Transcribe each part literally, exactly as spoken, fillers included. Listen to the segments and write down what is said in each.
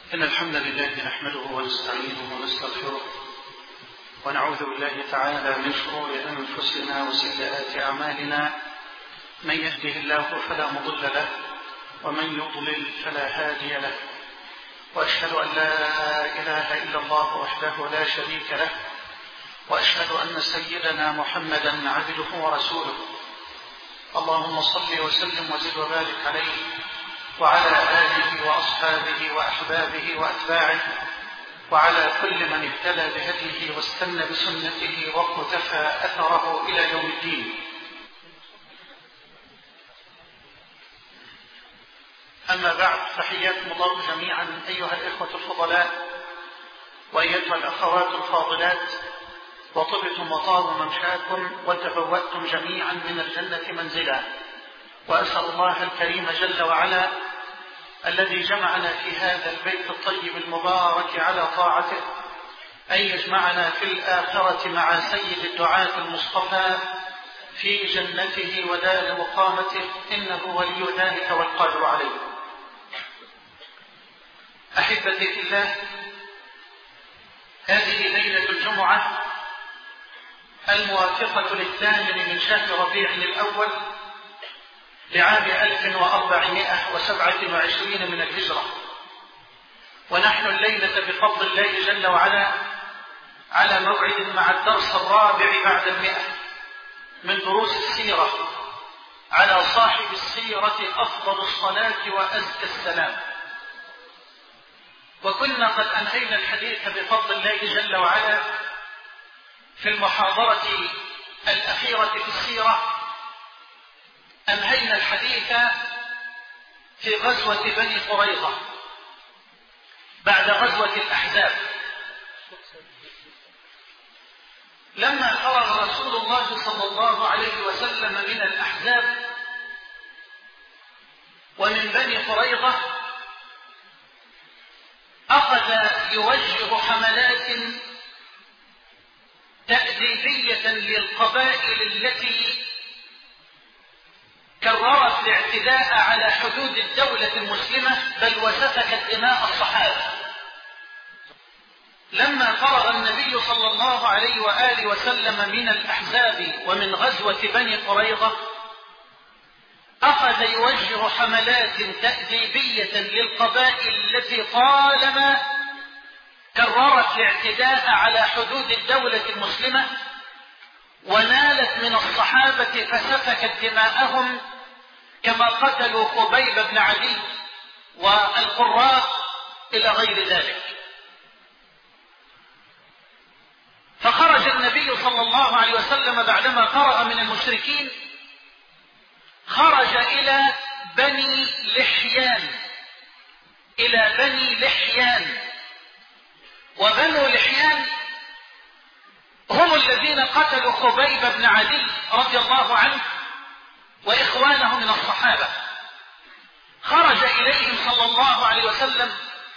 إن الحمد لله نحمده ونستعينه ونستغفره ونعوذ بالله تعالى من شرور أنفسنا وسيئات أعمالنا. من يهده الله فلا مضل له ومن يضلل فلا هادي له، وأشهد أن لا إله إلا الله وحده لا شريك له، وأشهد أن سيدنا محمدا عبده ورسوله. اللهم صل وسلم وزد وبارك عليه وعلى آله وأصحابه وأحبابه وأتباعه وعلى كل من اهتدى بهديه واستنى بسنته واقتفى أثره إلى يوم الدين. أما بعد، فحياكم الله جميعا أيها الإخوة الفضلاء وأيتها الأخوات الفاضلات، وطبتم وطاب ممشاكم وتبوأتم جميعا من الجنة منزلا. وأسأل الله الكريم جل وعلا الذي جمعنا في هذا البيت الطيب المبارك على طاعته أن يجمعنا في الآخرة مع سيد الدعاة المصطفى في جنته ودار مقامته، إنه ولي ذلك والقادر عليه. أحبتي في الله، هذه ليلة الجمعة الموافقة للثامن من شهر ربيع الأول لعام ألف وأربعمائة وسبعة وعشرين من الهجرة، ونحن الليلة بفضل الله جل وعلا على موعد مع الدرس الرابع بعد المئة من دروس السيرة على صاحب السيرة أفضل الصلاة وأزكى السلام. وكنا قد أنهينا الحديث بفضل الله جل وعلا في المحاضرة الأخيرة في السيرة، أنهينا الحديث في غزوة بني قريظة بعد غزوة الأحزاب، لما فرغ رسول الله صلى الله عليه وسلم من الأحزاب ومن بني قريظة، أخذ يوجه حملات تأديبية للقبائل التي كررت الاعتداء على حدود الدولة المسلمة بل وسفكت دماء الصحابة. لما فرغ النبي صلى الله عليه وآله وسلم من الأحزاب ومن غزوة بني قريظة، أخذ يوجه حملات تأديبية للقبائل التي طالما كررت الاعتداء على حدود الدولة المسلمة ونالت من الصحابة فسفكت دماءهم، كما قتلوا خبيب بن عدي والقراء إلى غير ذلك. فخرج النبي صلى الله عليه وسلم بعدما فرغ من المشركين، خرج إلى بني لحيان إلى بني لحيان وبنو لحيان هم الذين قتلوا خبيب بن عدي رضي الله عنه وإخوانه من الصحابة. خرج إليهم صلى الله عليه وسلم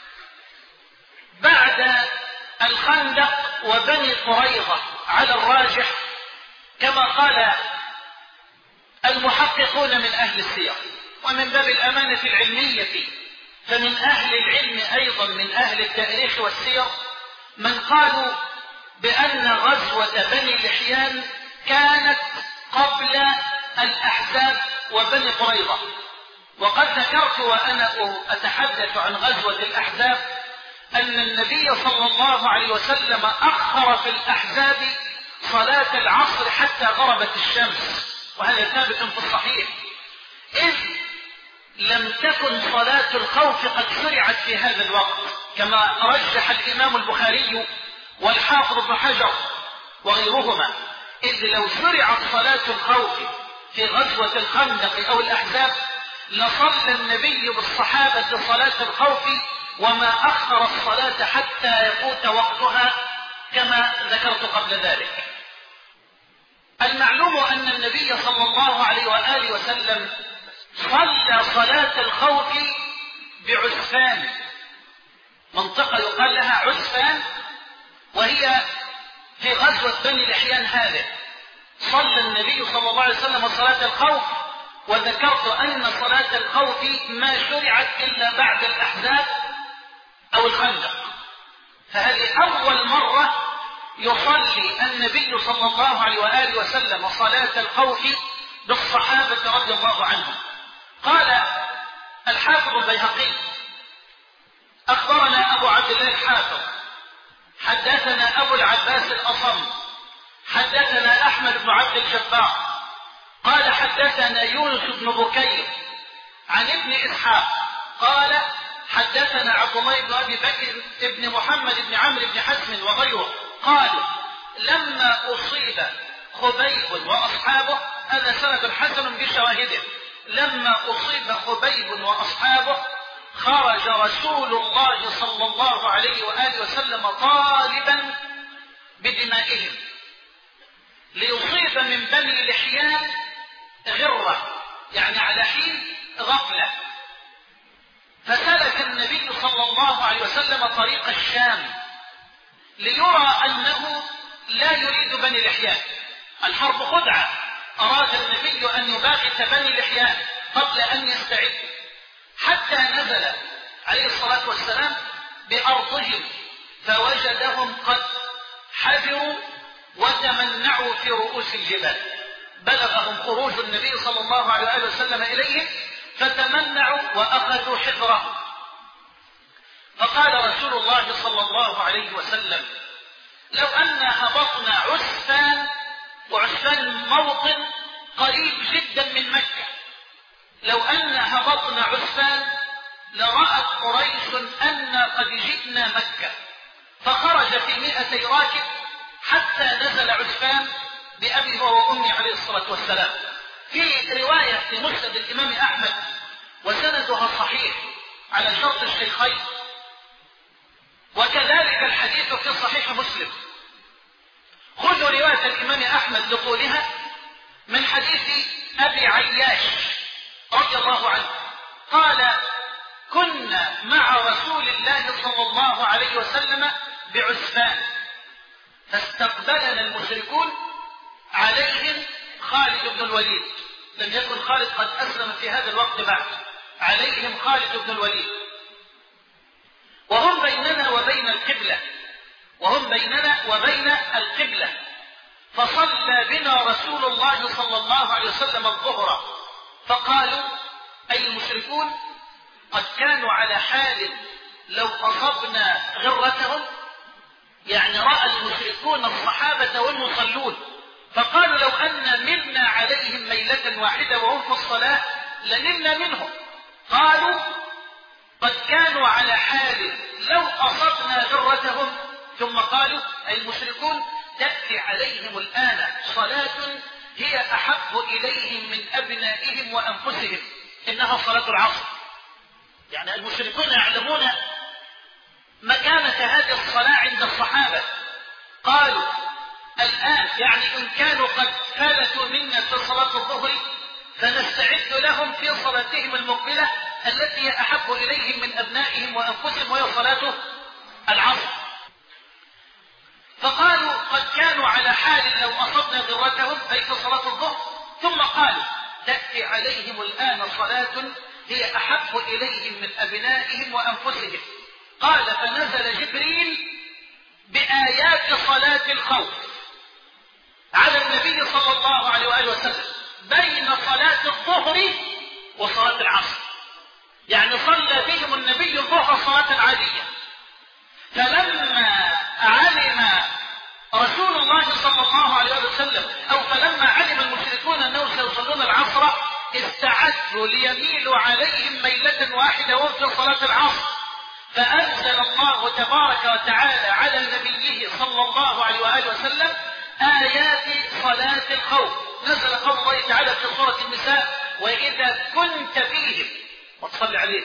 بعد الخندق وبني قريظة على الراجح، كما قال المحققون من أهل السير. ومن باب الأمانة العلمية فمن أهل العلم أيضا من أهل التاريخ والسير من قالوا بأن غزوة بني لحيان كانت قبل الأحزاب وبني قريظة. وقد ذكرت وأنا أتحدث عن غزوة الأحزاب أن النبي صلى الله عليه وسلم أخر في الأحزاب صلاة العصر حتى غربت الشمس، وهذا ثابت في الصحيح، إذ لم تكن صلاة الخوف قد شرعت في هذا الوقت، كما رجح الإمام البخاري والحافظ ابن حجر وغيرهما، إذ لو شرعت صلاة الخوف في غزوة الخندق أو الأحزاب لصلى النبي بالصحابة صلاة الخوف وما أخر الصلاة حتى يفوت وقتها كما ذكرت قبل ذلك. المعلوم أن النبي صلى الله عليه وآله وسلم صلى صلاة الخوف بعسفان، منطقة يقال لها عسفان، وهي في غزوة بني لحيان هذه. صلى النبي صلى الله عليه وسلم صلاة الخوف، وذكرت أن صلاة الخوف ما شرعت إلا بعد الأحزاب أو الخندق. فهذه أول مرة يصلي النبي صلى الله عليه وآله وسلم صلاة الخوف بالصحابة رضي الله عنهم. قال الحافظ البيهقي: أخبرنا أبو عبد الله الحافظ حدثنا أبو العباس الأصم حدثنا أحمد بن عبد الجبار قال حدثنا يونس بن بكير عن ابن إسحاق قال حدثنا عبد الله بن أبي بكر بن محمد بن عمرو بن حزم وغيره قالوا: لما أصيب خبيب وأصحابه، هذا سند حسن بشواهده، لما أصيب خبيب وأصحابه خرج رسول الله صلى الله عليه وآله وسلم طالبا بدمائهم ليصيب من بني لحيان غرة، يعني على حين غفلة. فسلك النبي صلى الله عليه وسلم طريق الشام ليرى أنه لا يريد بني لحيان. الحرب خدعة، أراد النبي أن يباغت بني لحيان قبل أن يستعد، حتى نزل عليه الصلاة والسلام بأرضهم فوجدهم قد حذروا وتمنعوا في رؤوس الجبال. بلغهم خروج النبي صلى الله عليه وسلم إليهم فتمنعوا وأخذوا حذرهم. فقال رسول الله صلى الله عليه وسلم: لو أن هبطنا عسفان، وعسفان موطن قريب جدا من مكة، لو أن هبطنا عسفان لرأت قريش أن قد جئنا مكة، فخرج في مئتي راكب حتى نزل عسفان بأبي وأمي عليه الصلاة والسلام. في رواية في مسند الإمام أحمد وسندها صحيح على شرط الشيخين، وكذلك الحديث في صحيح مسلم. خذوا رواية الإمام أحمد لطولها من حديث أبي عياش رضي الله عنه قال: كنا مع رسول الله صلى الله عليه وسلم بعسفان، فاستقبلنا المشركون، عليهم خالد بن الوليد، لم يكن خالد قد أسلم في هذا الوقت بعد، عليهم خالد بن الوليد، وهم بيننا وبين القبلة وهم بيننا وبين القبلة فصلى بنا رسول الله صلى الله عليه وسلم الظهر، فقالوا أي المشركون قد كانوا على حال لو أصبنا غرتهم، يعني رأى المشركون الصحابة والمصلون فقالوا لو أن ملنا عليهم ميلة واحدة وهم في الصلاة لنلنا منهم. قالوا قد كانوا على حال لو أصبنا غرتهم، ثم قالوا أي المشركون تأتي عليهم الآن صلاة هي أحب إليهم من أبنائهم وأنفسهم، إنها صلاة العصر. يعني المشركون يعلمون مكانة هذه الصلاة عند الصحابة. قالوا الآن يعني إن كانوا قد فلتوا منا في صلاة الظهر فنستعد لهم في صلاتهم المقبلة التي هي أحب إليهم من أبنائهم وأنفسهم، وهي صلاة العصر. فقالوا قد كانوا على حال لو أصبنا ذرتهم أي في صلاة الظهر، ثم قالوا تأتي عليهم الآن صلاة هي أحب إليهم من أبنائهم وأنفسهم. قال فنزل جبريل بآيات صلاة الخوف على النبي صلى الله عليه وآله وسلم بين صلاة الظهر وصلاة العصر، يعني صلى بهم النبي الظهر صلاة عادية. فلما علم رسول الله صلى الله عليه وسلم أو فلما علم المشركون أنهم سيصلون العصر استعدوا ليميلوا عليهم ميلة واحدة وهم في صلاة العصر، فأنزل الله تبارك وتعالى على نبيه صلى الله عليه وآله وسلم آيات صلاة الخوف. نزل قول الله تعالى في سورة النساء: وإذا كنت فيهم، وتصلي عليه،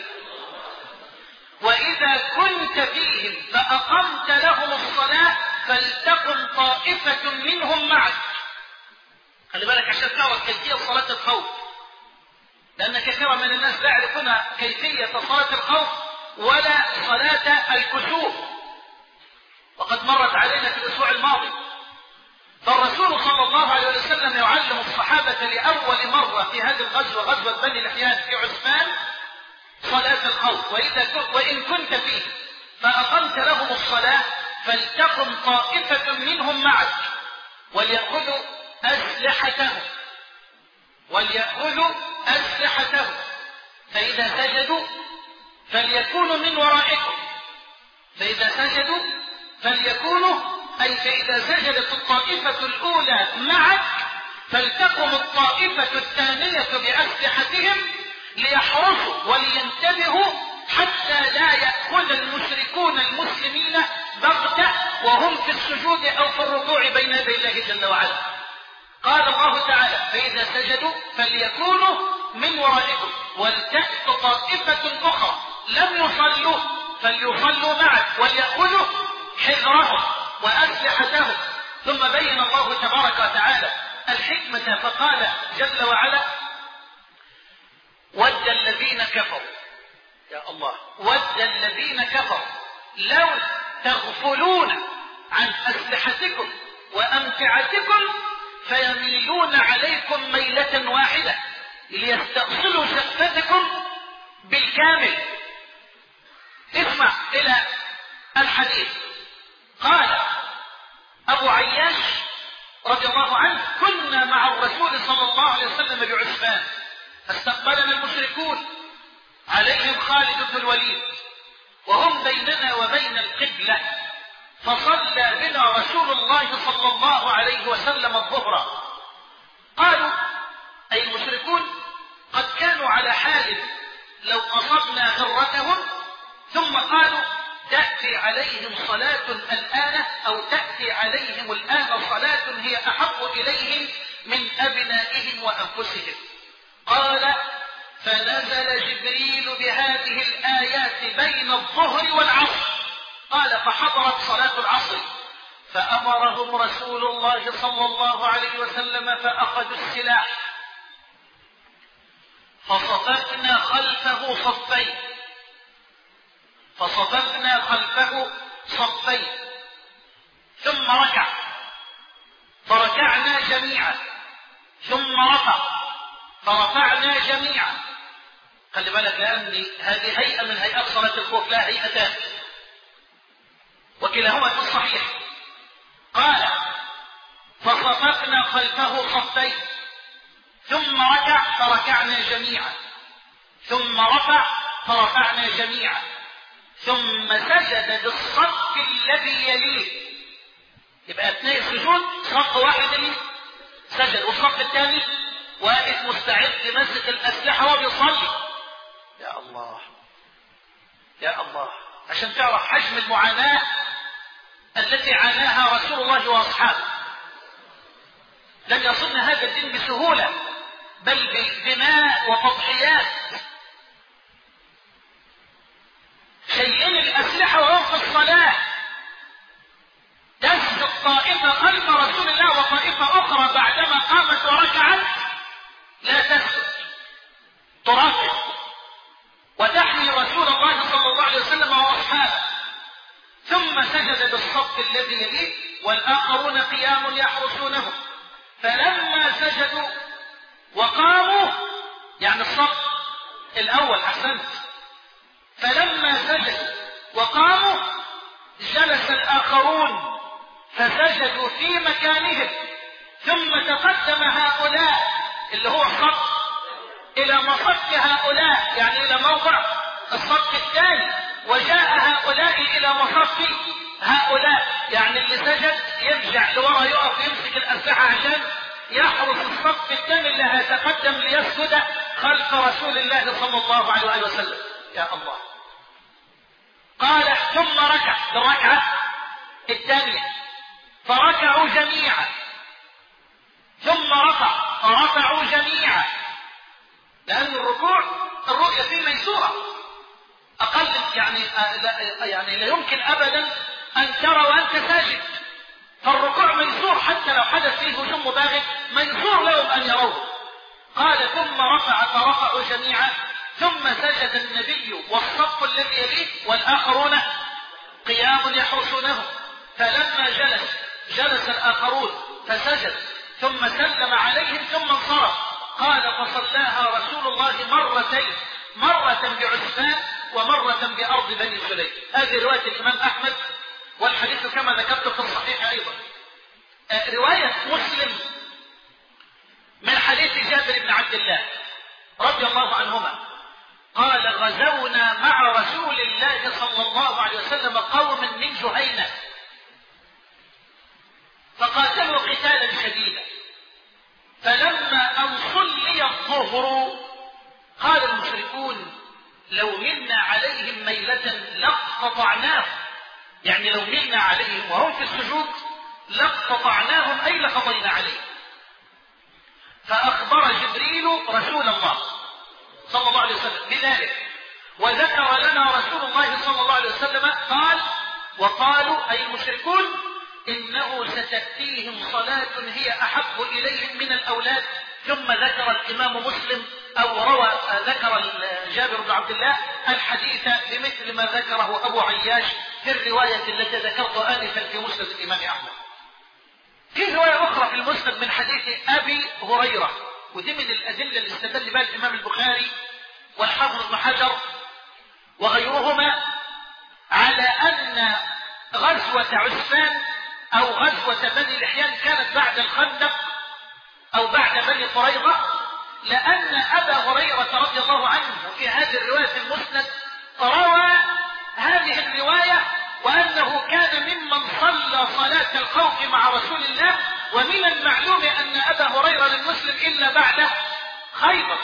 وإذا كنت فيهم فأقمت لهم الصلاة فلتقم طائفة منهم معك. خلي بالك عشان تعرف كيفية صلاة الخوف، لأن كثيرا من الناس لا يعرفون كيفية صلاة الخوف ولا صلاة الكسوف، وقد مرت علينا في الأسبوع الماضي. فالرسول صلى الله عليه وسلم يعلم الصحابة لأول مرة في هذه الغزوة، غزوة بني لحيان في عثمان، صلاة الخوف. وإذا وإن كنت فيه أقمت لهم الصلاة فلتقم طائفة منهم معك وليأخذوا أسلحتهم وليأخذوا أسلحتهم فإذا سجدوا فليكونوا من ورائكم فإذا سجدوا فليكونوا أي فإذا سجدت الطائفة الأولى معك فلتقم الطائفة الثانية بأسلحتهم ليحرسوا ولينتبهوا حتى لا يأخذ المشركون المسلمين بغتة وهم في السجود أو في الركوع بين يدي الله جل وعلا. قال الله تعالى فإذا سجدوا فليكونوا من ورائكم ولتأت طائفة أخرى لم يصلوا فليصلوا معك وليأخذوا حذرهم وأسلحتهم. ثم بين الله تبارك وتعالى الحكمة فقال جل وعلا ود الذين كفروا يا الله ود الذين كفروا لو تغفلون عن أسلحتكم وأمتعتكم فيميلون عليكم ميلة واحدة ليستأصلوا شفتكم بالكامل. اسمع إلى الحديث. قال أبو عياش رضي الله عنه كنا مع الرسول صلى الله عليه وسلم بعثمان فاستقبلنا المشركون عليهم خالد بن الوليد وهم بيننا وبين القبلة فصلى بنا رسول الله صلى الله عليه وسلم الظهر. قالوا أي المشركون قد كانوا على حال لو أصبنا غرتهم ثم قالوا تأتي عليهم صلاة الآن أو تأتي عليهم الآن صلاة هي أحب إليهم من أبنائهم وأنفسهم. قال فنزل جبريل بهذه الآيات بين الظهر والعصر. قال فحضرت صلاة العصر فأمرهم رسول الله صلى الله عليه وسلم فأخذوا السلاح فصففنا خلفه صفين فصففنا خلفه صفين ثم ركع فركعنا جميعا ثم رفع فرفعنا جميعا. خلي بالك لأن هذه هيئة من هيئات صلاة الخوف لا هيئتان وكلاهما في الصحيح. قال فصففنا خلفه صفين ثم ركع فركعنا جميعا ثم رفع فرفعنا جميعا ثم سجد بالصف الذي يليه. يبقى اثناء السجود صف واحد اللي سجد والصف الثاني واقف مستعد لمسك الأسلحة وبيصلي. يا الله يا الله عشان تعرف حجم المعاناة التي عاناها رسول الله وأصحابه. لم يصلنا هذا الدين بسهولة بل بدماء وتضحيات. شيئين الأسلحة وهم في الصلاة تسجد طائفة خلف رسول الله وطائفة أخرى بعدما قامت وركعت لا تسجد تراقب وتحمي رسول الله صلى الله عليه وسلم وأصحابه. ثم سجد بالصف الذي يليه والآخرون قيام يحرسونه فلما سجدوا وقاموا يعني الصف الأول أحسنت فلما سجدوا وقاموا جلس الآخرون فسجدوا في مكانهم ثم تقدم هؤلاء اللي هو الصف إلى مصف هؤلاء يعني إلى موضع الصف الثاني وجاء هؤلاء إلى مصف هؤلاء يعني اللي سجد يرجع لورا يقف يمسك الأسلحة عشان يحرس الصف الثاني اللي هيتقدم ليسجد خلف رسول الله صلى الله عليه وسلم. يا الله. قال ثم ركع الركعة الثانية فركعوا جميعا ثم رفع فرفعوا جميعا لأن الركوع الرؤية فيه ميسورة أقل يعني لا يعني لا يمكن أبدا أن ترى وأنت ساجد فالركوع ميسور حتى لو حدث فيه هجوم مباغت ميسور لهم أن يروه. قال ثم رفع فرفعوا جميعا ثم سجد النبي والصف الذي يليه والآخرون قيام يحرسونه فلما جلس جلس الآخرون فسجد ثم سلم عليهم ثم انصرف. قال فصلاها رسول الله مرتين مرة بعثمان ومرة بأرض بني سليم. هذه رواية الإمام أحمد، والحديث كما ذكرت في الصحيح أيضا. رواية مسلم من حديث جابر بن عبد الله رضي الله عنهما قال: غزونا مع رسول الله صلى الله عليه وسلم قوم من جهينة فقاتلوا قتالا شديدا، فلما أن صلي الظهر قال المشركون: لو منا عليهم ميلة لاقتطعناهم، يعني لو منا عليهم وهم في السجود لاقتطعناهم أي لقضينا عليهم. فأخبر جبريل رسول الله صلى الله عليه وسلم بذلك، وذكر لنا رسول الله صلى الله عليه وسلم قال: وقالوا أي المشركون إنه ستأتيهم صلاة هي أحب إليهم من الأولاد. ثم ذكر الإمام مسلم أو روى ذكر جابر بن عبد الله الحديث بمثل ما ذكره أبو عياش في الرواية التي ذكرت آنفا في مسند الإمام أحمد. في رواية أخرى في المسند من حديث أبي هريرة، ودي من الأدلة اللي استدل بها الإمام البخاري والحافظ بن حجر وغيرهما على أن غزوة عسفان أو غزوة بني لحيان كانت بعد الخندق أو بعد بني قريظة، لأن أبا هريرة رضي الله عنه في هذه الرواية في المسند روى هذه الرواية وأنه كان ممن صلى صلاة الخوف مع رسول الله. ومن المعلوم أن أبا هريرة للمسلم إلا بعد خيبر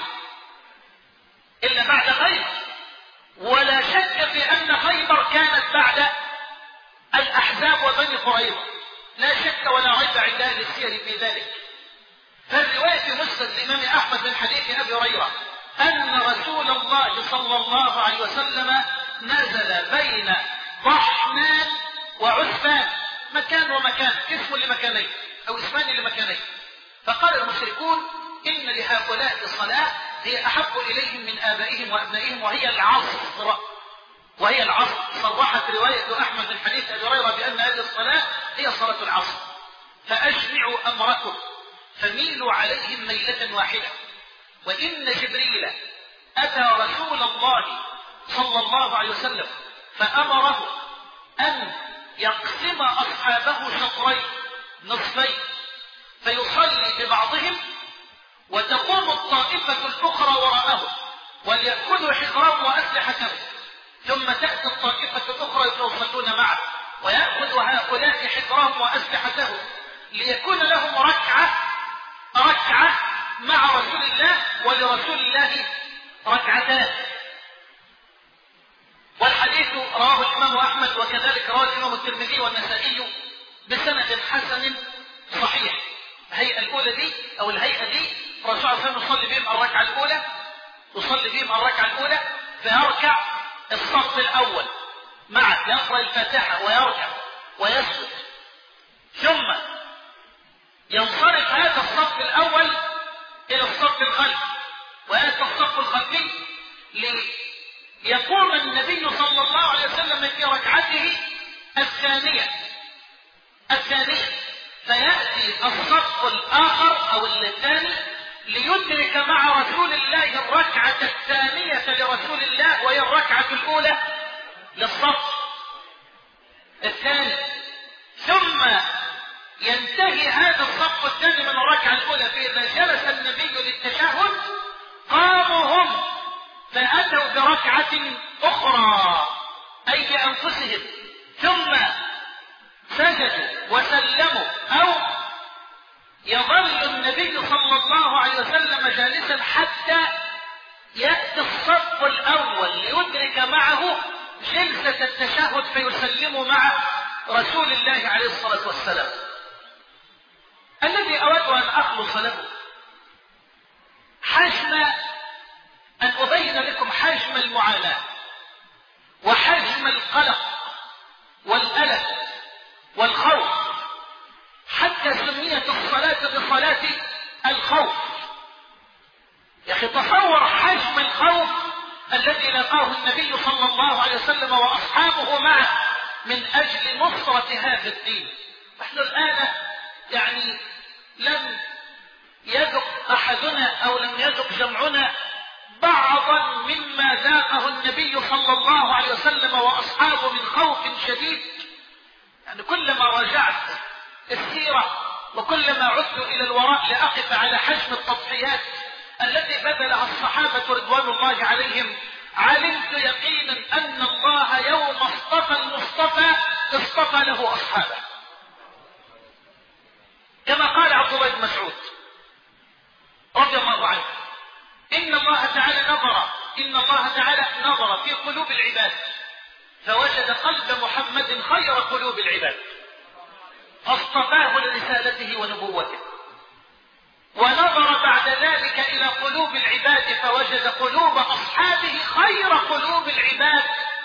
إلا بعد خيبر ولا شك في أن خيبر كانت بعد الأحزاب وبني قريظة، لا شك ولا ريب عند أهل السير في ذلك. فالرواية في مسند الإمام أحمد من حديث أبي هريرة أن رسول الله صلى الله عليه وسلم نزل بين ضحنان وعسفان، مكان ومكان، اسم لمكانين أو اسمان لمكانين. فقال المشركون إن لهؤلاء الصلاة هي أحب إليهم من آبائهم وأبنائهم وهي العصر، وهي العصر. صرحت رواية أحمد من حديث أبي هريرة بأن هذه الصلاة هي صلاة العصر. فأجمعوا أمركم فميلوا عليهم ميلة واحدة. وإن جبريل أتى رسول الله صلى الله عليه وسلم فأمره أن يقسم أصحابه شطرين نصفين، فيصلي ببعضهم وتقوم الطائفة الأخرى وراءه وليأخذوا حقرهم وأسلحتهم، ثم تأتي الطائفة الأخرى يصلون معه ويأخذ هؤلاء حقرهم وأسلحتهم ليكون لهم ركعة ركعة مع رسول الله ولرسول الله ركعتان. والحديث رواه الإمام أحمد وكذلك رواه الإمام الترمذي والنسائي بسند حسن صحيح. الهيئة الأولى دي أو الهيئة دي الرسول صلى الله عليه وسلم يصلي بهم الركعة الأولى يصلي بهم الركعة الأولى فيركع الصف الأول معه، يقرأ الفاتحة ويركع ويسجد، ثم ينصرف هذا الصف الأول إلى الصف الخلفي ويأتي الصف الخلفي ليقوم النبي صلى الله عليه وسلم في ركعته الثانية الثانية فيأتي الصف الآخر أو الثاني ليدرك مع رسول الله الركعة الثانية لرسول الله وهي الركعة الأولى للصف الثاني، ثم ينتهي هذا الصف الثاني من الركعة الأولى. فإذا جلس النبي للتشهد قاموا هم فأتوا بركعة أخرى أي بأنفسهم ثم سجدوا وسلموا، أو يظل النبي صلى الله عليه وسلم جالسا حتى يأتي الصف الأول ليدرك معه جلسة التشهد فيسلم مع رسول الله عليه الصلاة والسلام. الذي أود أن أخلص له حجم أن أبين لكم حجم المعاناة وحجم القلق والألم والخوف، حتى سميت الصلاة بصلاة الخوف. يا أخي تصور حجم الخوف الذي لقاه النبي صلى الله عليه وسلم وأصحابه معه من أجل نصرة هذا الدين. نحن الآن يعني لم يذق أحدنا أو لم يذق جمعنا بعضا مما ذاقه النبي صلى الله عليه وسلم وأصحابه من خوف شديد. يعني كلما راجعت السيرة وكلما عدت إلى الوراء لأقف على حجم التضحيات التي بذلها الصحابة رضوان الله عليهم، علمت يقينا أن الله يوم اصطفى المصطفى اصطفى له أصحابه، كما قال عبد الله بن مسعود رضي الله عنه: إن الله تعالى نظر إن الله تعالى نظر في قلوب العباد فوجد قلب محمد خير قلوب العباد فاصطفاه لرسالته ونبوته، ونظر بعد ذلك إلى قلوب العباد فوجد قلوب أصحابه خير قلوب العباد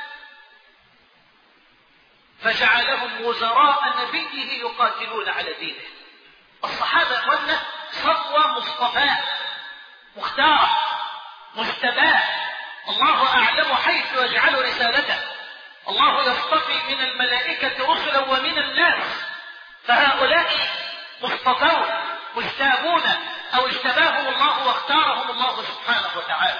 فجعلهم وزراء نبيه يقاتلون على دينه. الصحابة أخوانا صفوة مصطفاة مختارة مجتباه، الله أعلم حيث يجعل رسالته. الله يصطفي من الملائكة رسلا ومن الناس، فهؤلاء مصطفون مجتابون أو اجتباهم الله واختارهم الله سبحانه وتعالى.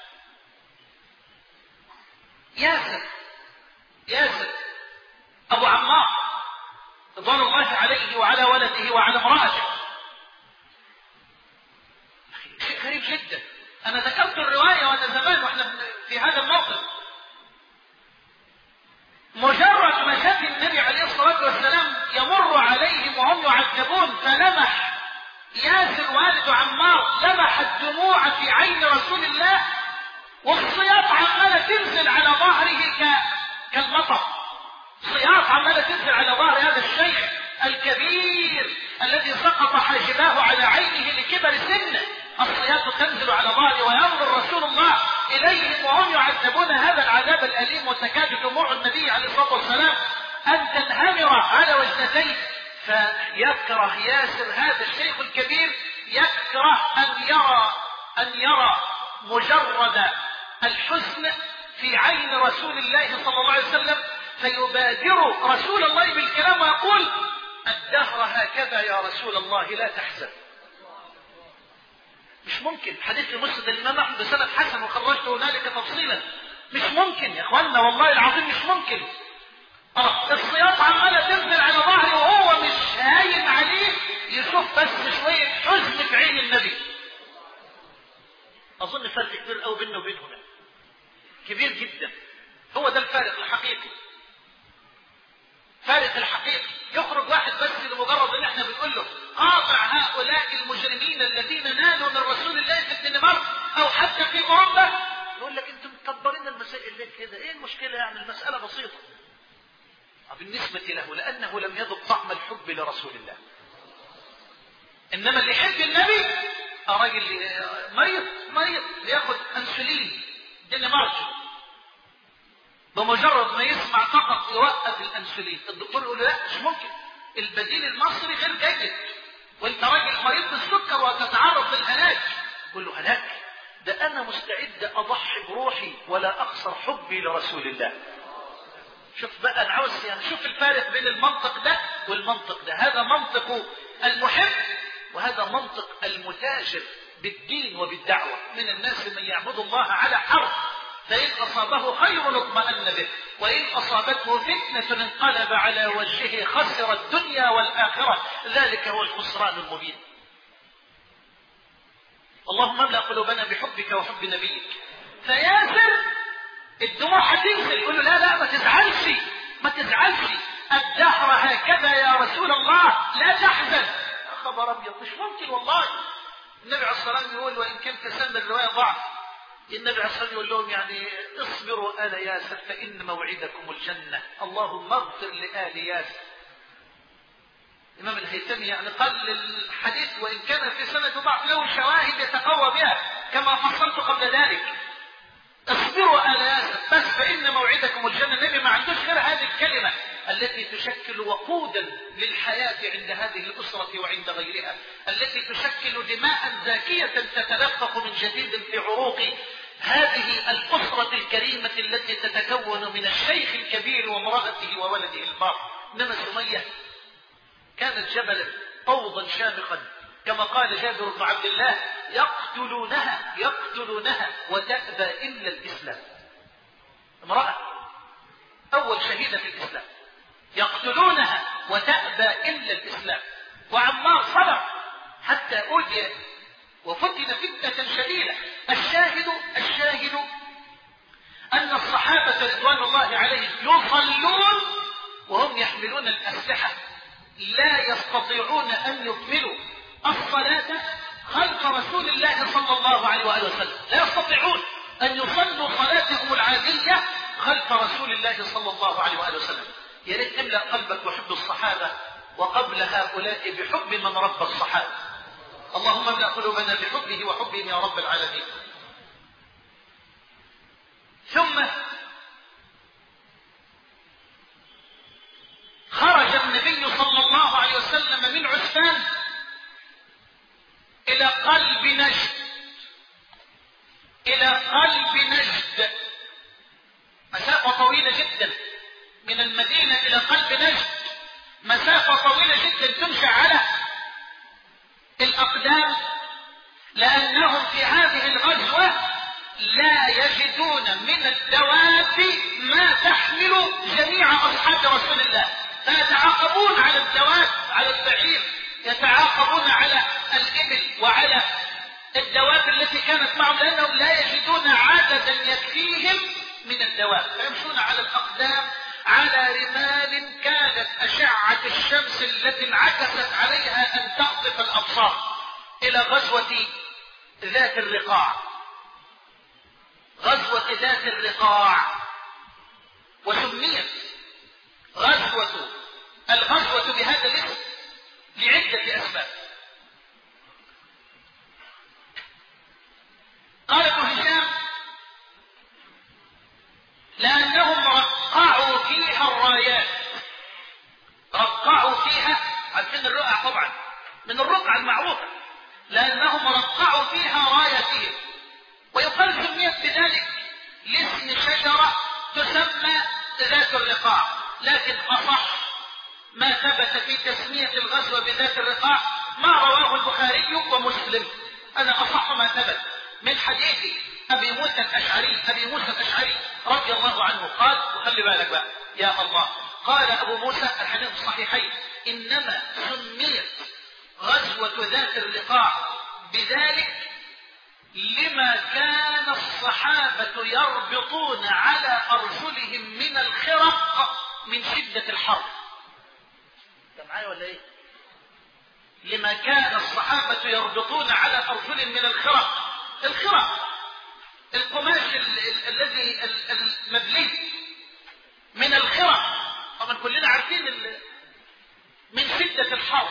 ياسر ياسر أبو عمار رضوان الله عليه وعلى ولده وعلى امرأته، شيء غريب جدا. أنا ذكرت الرواية وأنا زمان وإحنا في هذا الموقف. مجرد ما شاف النبي عليه الصلاة والسلام يمر عليهم وهم يعذبون فلمح ياسر والد عمار لمح الدموع في عين رسول الله، والصياط عمالة تنزل على ظهره ك... كالمطر. صياط عمالة تنزل على ظهر هذا الشيخ الكبير الذي سقط حاجباه على عينه لكبر سنه. الصياط تنزل على ظهره وينظر رسول الله إليهم وهم يعذبون هذا العذاب الأليم، وتكاد دموع النبي عليه الصلاة والسلام أن تنهمر على وجنتيه. فيكره ياسر هذا الشيخ الكبير، يكره أن يرى أن يرى مجرد الحزن في عين رسول الله صلى الله عليه وسلم، فيبادر رسول الله بالكلام ويقول: الدهر هكذا يا رسول الله لا تحزن. مش ممكن. حديث المسند الإمام أحمد بسند حسن وخرجته هنالك تفصيلا. مش ممكن يا اخوانا، والله العظيم مش ممكن. اه الصياط عماله تنزل على ظهره وهو مش هاين عليه يشوف بس شويه حزن في عين النبي. اظن فرق كبير قوي بيننا وبينهم، كبير جدا. هو ده الفارق الحقيقي، فارق الحقيقي. يخرج واحد بس لمجرد ان احنا بنقول له قاطع هؤلاء المجرمين الذين نالوا من رسول الله في الدنمارك او حتى في اوروبا، يقول لك انتم مكبرين المسائل ليه كده؟ ايه المشكله يعني؟ المساله بسيطه بالنسبه له، لانه لم يذق طعم الحب لرسول الله. انما اللي يحب النبي راجل مريض مريض ياخذ انسولين دنماركي، بمجرد ما يسمع فقط يوقف الانسولين. الدكتور يقول له لا مش ممكن، البديل المصري غير جيد، وانت راجل مريض بالسكر وتتعرض للهلاك. يقول له هلاك؟ ده انا مستعد اضحي بروحي ولا اقصر حبي لرسول الله. شوف بقى، انا عاوز يعني شوف الفارق بين المنطق ده والمنطق ده. هذا منطق المحب وهذا منطق المتاجر بالدين وبالدعوة. من الناس من يعبد الله على حرف، فإن أصابه خير اطمأن به وإن أصابته فتنة انقلب على وجهه خسر الدنيا والآخرة، ذلك هو الخسران المبين. اللهم املأ قلوبنا بحبك وحب نبيك. فياسر الدموع هتنزل، يقول له لا لا ما تزعلش ما تزعلش، الدهر هكذا يا رسول الله لا تحزن. يا خبر ابيض، مش ممكن والله. النبي عليه الصلاة والسلام يقول، وإن كان كسند الرواية ضعف، النبي عليه الصلاة والسلام يقول لهم يعني اصبروا آل ياسر فإن موعدكم الجنة. اللهم اغفر لآل ياسر. الإمام الهيثمي يعني قال الحديث وإن كان في سنة ضعف له شواهد يتقوى بها كما فصلت قبل ذلك. اصبروا آل ياسر بس فإن موعدكم الجنة. النبي ما عندوش غير هذه الكلمة التي تشكل وقودا للحياة عند هذه الأسرة وعند غيرها، التي تشكل دماء زاكية تتلفق من جديد في عروق هذه الأسرة الكريمة التي تتكون من الشيخ الكبير وامرأته وولده البار. إنما سمية كانت جبلا طوضا شامخا كما قال جابر بن عبد الله يقتلونها يقتلونها وتأبى إلا الإسلام. امرأة أول شهيدة في الإسلام يقتلونها وتأبى إلا الإسلام. وعمار صبر حتى أوذي وفتن فتنة شديدة. الشاهد الشاهد أن الصحابة رضوان الله عليهم يصلون وهم يحملون الأسلحة، لا يستطيعون أن يكملوا الصلاة خلف رسول الله صلى الله عليه وآله وسلم، لا يستطيعون أن يصلوا صلاتهم العادية خلف رسول الله صلى الله عليه وآله وسلم. يا ريت تملأ قلبك بحب الصحابة وقبل هؤلاء بحب من رب الصحابة. اللهم املأ قلوبنا بحبه وحبهم يا رب العالمين. ثم خرج النبي صلى الله عليه وسلم من عسفان إلى قلب نجد، إلى قلب نجد، مسافة طويلة جدا من المدينة إلى قلب نجد، مسافة طويلة جدا تمشى على الأقدام، لأنهم في هذه الغزوة لا يجدون من الدواب ما تحمل جميع أصحاب رسول الله، فيتعاقبون على الدواب، على البعير، يتعاقبون على الإبل وعلى الدواب التي كانت معهم، لأنهم لا يجدون عددا يكفيهم من الدواب، فيمشون على الأقدام على رمال كانت أشعة الشمس التي انعكست عليها أن تخطف الأبصار. إلى غزوة ذات الرقاع، غزوة ذات الرقاع، وسميت غزوة الغزوة بهذا الاسم لعدة أسباب. قال ابن هشام لأنهم رقعوا فيها الرايات، رقعوا فيها، عارفين الرقع طبعا من الرقعة المعروفة، لأنهم رقعوا فيها رايتهم. ويقال سميت بذلك لاسم شجرة تسمى ذات الرقاع، لكن أصح ما ثبت في تسمية الغزوة بذات الرقاع ما رواه البخاري ومسلم. أنا أصح ما ثبت من حديث أبي موسى الأشعري، أبي موسى الأشعري رضي الله عنه قال، وخلي بالك بقى يا الله، قال أبو موسى الحديث الصحيحين إنما سميت غزوة ذات الرقاع بذلك لما كان الصحابة يربطون على أرجلهم من الخرق من شدة الحر. انت معايا ولا ايه؟ لما كان الصحابة يربطون على أرجلهم من الخرق، الخرق القماش الذي المبلي من الخرق، طبعا كلنا عارفين من شدة الحر،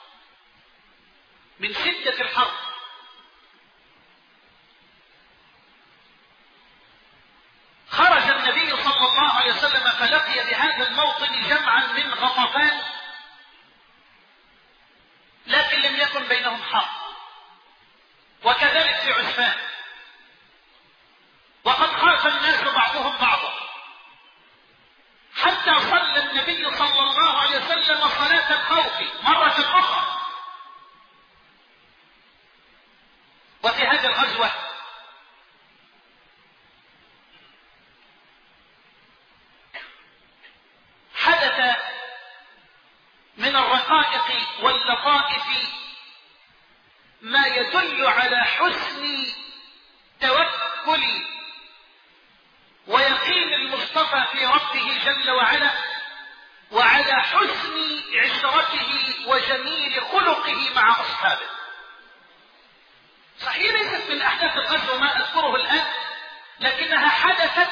من شدة الحر. خرج النبي صلى الله عليه وسلم فلقي بهذا الموطن جمعا من غطفان، لكن لم يكن بينهم حرب، وكذلك في عسفان. وقد خاف الناس بعضهم بعضا حتى صلى النبي صلى الله عليه وسلم صلاة الخوف مرة أخرى. وفي هذه الغزوة حدث من الرقائق واللطائف ما يدل على حسن توكل ويقين المصطفى في ربه جل وعلا، وعلى حسن عشرته وجميل خلقه مع أصحابه. صحيح ليست من أحداث الغزوة ما أذكره الآن، لكنها حدثت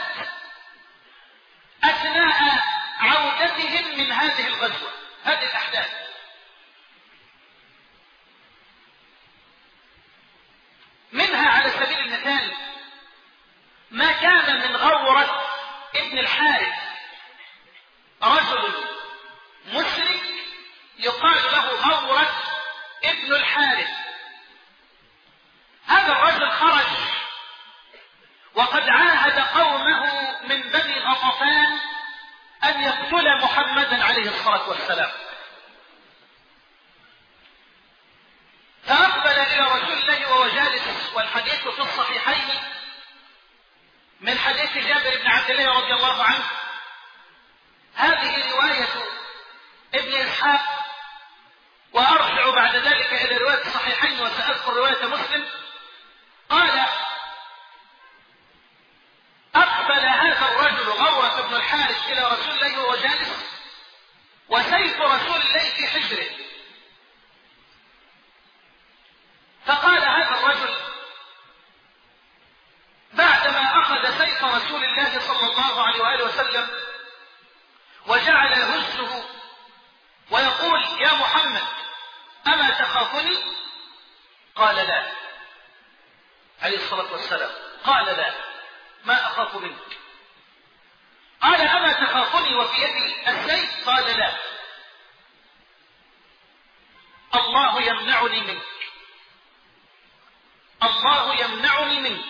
أثناء عودتهم من هذه الغزوة، هذه الأحداث. منها على سبيل المثال ما كان من غورة ابن الحارث، رجل مشرك يقال له غورة ابن الحارث. هذا الرجل خرج وقد عاهد قومه من بني غطفان أن يقتل محمدا عليه الصلاة والسلام، إلى رسول الله وهو جالس، والحديث في الصحيحين من حديث جابر بن عبد الله رضي الله عنه. هذه رواية ابن إسحاق، وأرجع بعد ذلك إلى رواية الصحيحين وسأذكر رواية مسلم. قال: أقبل هذا الرجل غورة بن الحارث إلى رسول الله وهو جالس، وسيف رسول الله في حجره. فقال هذا الرجل بعدما أخذ سيف رسول الله صلى الله عليه وآله وسلم وجعل يهزه ويقول: يا محمد أما تخافني؟ قال: لا، عليه الصلاة والسلام. قال: لا، ما أخاف منك. قال: أما تخافني وفي يدي السيف؟ قال: لا، الله يمنعني منك، الله يمنعني منك.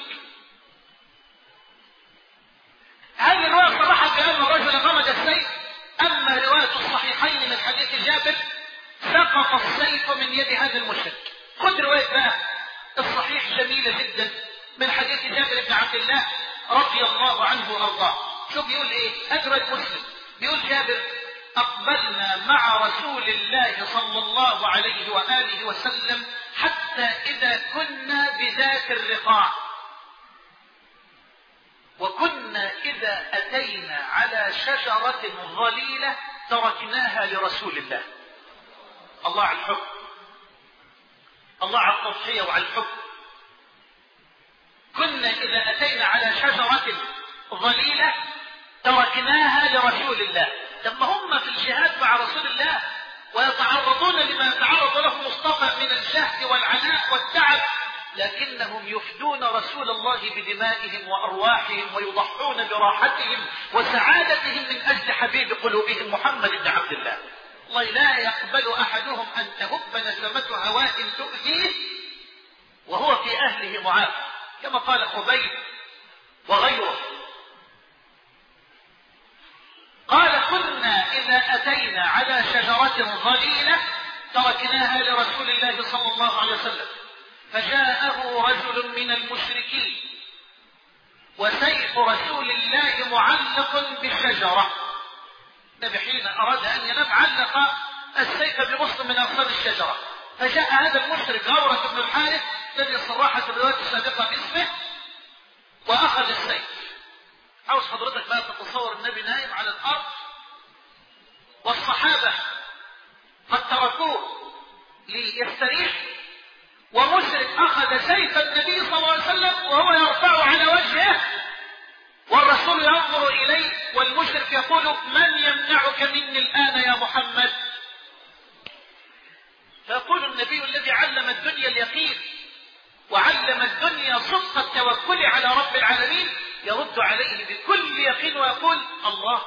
هذه الرواية صرحت بأن الرجل غمد السيف. أما رواية الصحيحين من حديث جابر سقط السيف من يد هذا المشرك. خذ رواية بقى الصحيح جميلة جدا من حديث جابر بن عبد الله رضي الله عنه وأرضاه. شو بيقول إيه؟ أدرك مسلم. بيقول جابر: أقبلنا مع رسول الله صلى الله عليه وآله وسلم حتى إذا كنا بذات الرقاع، وكنا إذا أتينا على شجرة ظليلة تركناها لرسول الله. الله على الحب، الله على التضحية وعلى الحب. كنا إذا أتينا على شجرة ظليلة تركناها لرسول الله. لما هم في الجهاد مع رسول الله ويتعرضون لما يتعرض له مصطفى من الجهد والعناء والتعب، لكنهم يفدون رسول الله بدمائهم وأرواحهم ويضحون براحتهم وسعادتهم من أجل حبيب قلوبهم محمد بن عبد الله. الله لا يقبل أحدهم أن تهب نسمة هواء تؤذيه وهو في أهله معاف، كما قال خبيب وغيره. قال: كنا إذا أتينا على شجرة ظليلة تركناها لرسول الله صلى الله عليه وسلم، فجاءه رجل من المشركين وسيف رسول الله معلق بالشجرة. النبي حين أراد أن ينام علق السيف بغصن من أغصان الشجرة. فجاء هذا المشرك غورة بن الحارث الذي صرحت الرواية السابقة باسمه وأخذ السيف. عاوز حضرتك بقى تتصور النبي نايم على الأرض والصحابة قد تركوه ليستريح، ومشرك أخذ سيف النبي صلى الله عليه وسلم وهو يرفعه على وجهه، والرسول ينظر إليه والمشرك يقول: من يمنعك مني الآن يا محمد؟ فيقول النبي الذي علم الدنيا اليقين وعلم الدنيا صدق التوكل على رب العالمين يرد عليه بكل يقين ويقول: الله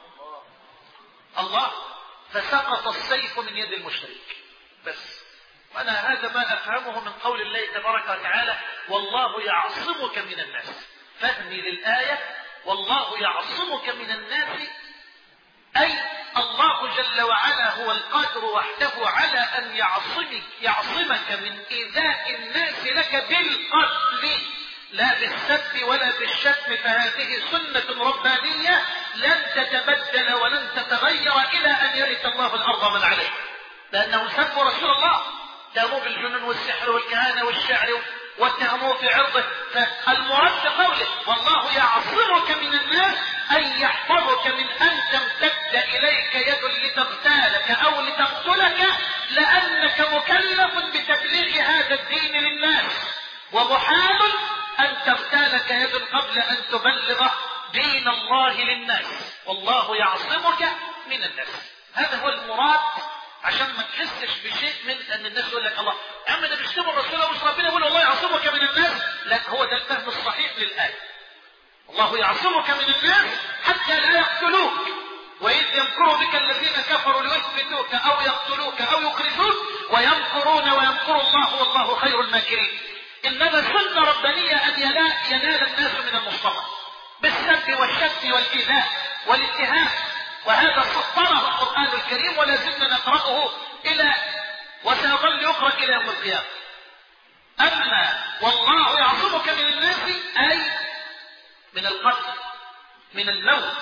الله. فسقط السيف من يد المشرك. بس وأنا هذا ما أفهمه من قول الله تبارك وتعالى: والله يعصمك من الناس. فهمي للآية: والله يعصمك من الناس، أي الله جل وعلا هو القادر وحده على أن يعصمك يعصمك من إيذاء الناس لك بالقتل، لا بالسب ولا بالشتم. فهذه سنة ربانية لن تتبدل ولن تتغير إلى أن يرث الله الأرض من عليه، لأنه سب رسول الله، اتهموه بالجنون والسحر والكهانة والشعر واتهموه في عرضه. فالمراد بقوله: والله يعصمك من الناس، أن يحفظك من أن تمتد إليك يد لتغتالك أو لتقتلك، لأنك مكلف بتبليغ هذا الدين للناس، ومحال أن تغتالك يد قبل أن تبلغ دين الله للناس. والله يعصمك من الناس، هذا هو المراد، عشان ما تحسش بشيء من ان الناس يقول لك: الله يا عم ده بيشتموا الرسول ومش ربنا يقول الله يعصمك من الناس. لا، هو ده الفهم الصحيح للآية. الله يعصمك من الناس حتى لا يقتلوك، وإذ يمكر بك الذين كفروا ليثبتوك أو يقتلوك أو يخرجوك ويمكرون ويمكر الله والله خير الماكرين. إنما سنة ربانية أن ينال الناس من المصطفى بالسب والشتم والإيذاء والاتهام، وهذا سطره القرآن الكريم ولا زلنا نقرأه إلى وسيظل يقرأ إلى يوم القيامة. أما والله يعصمك من الناس أي من القتل من الموت.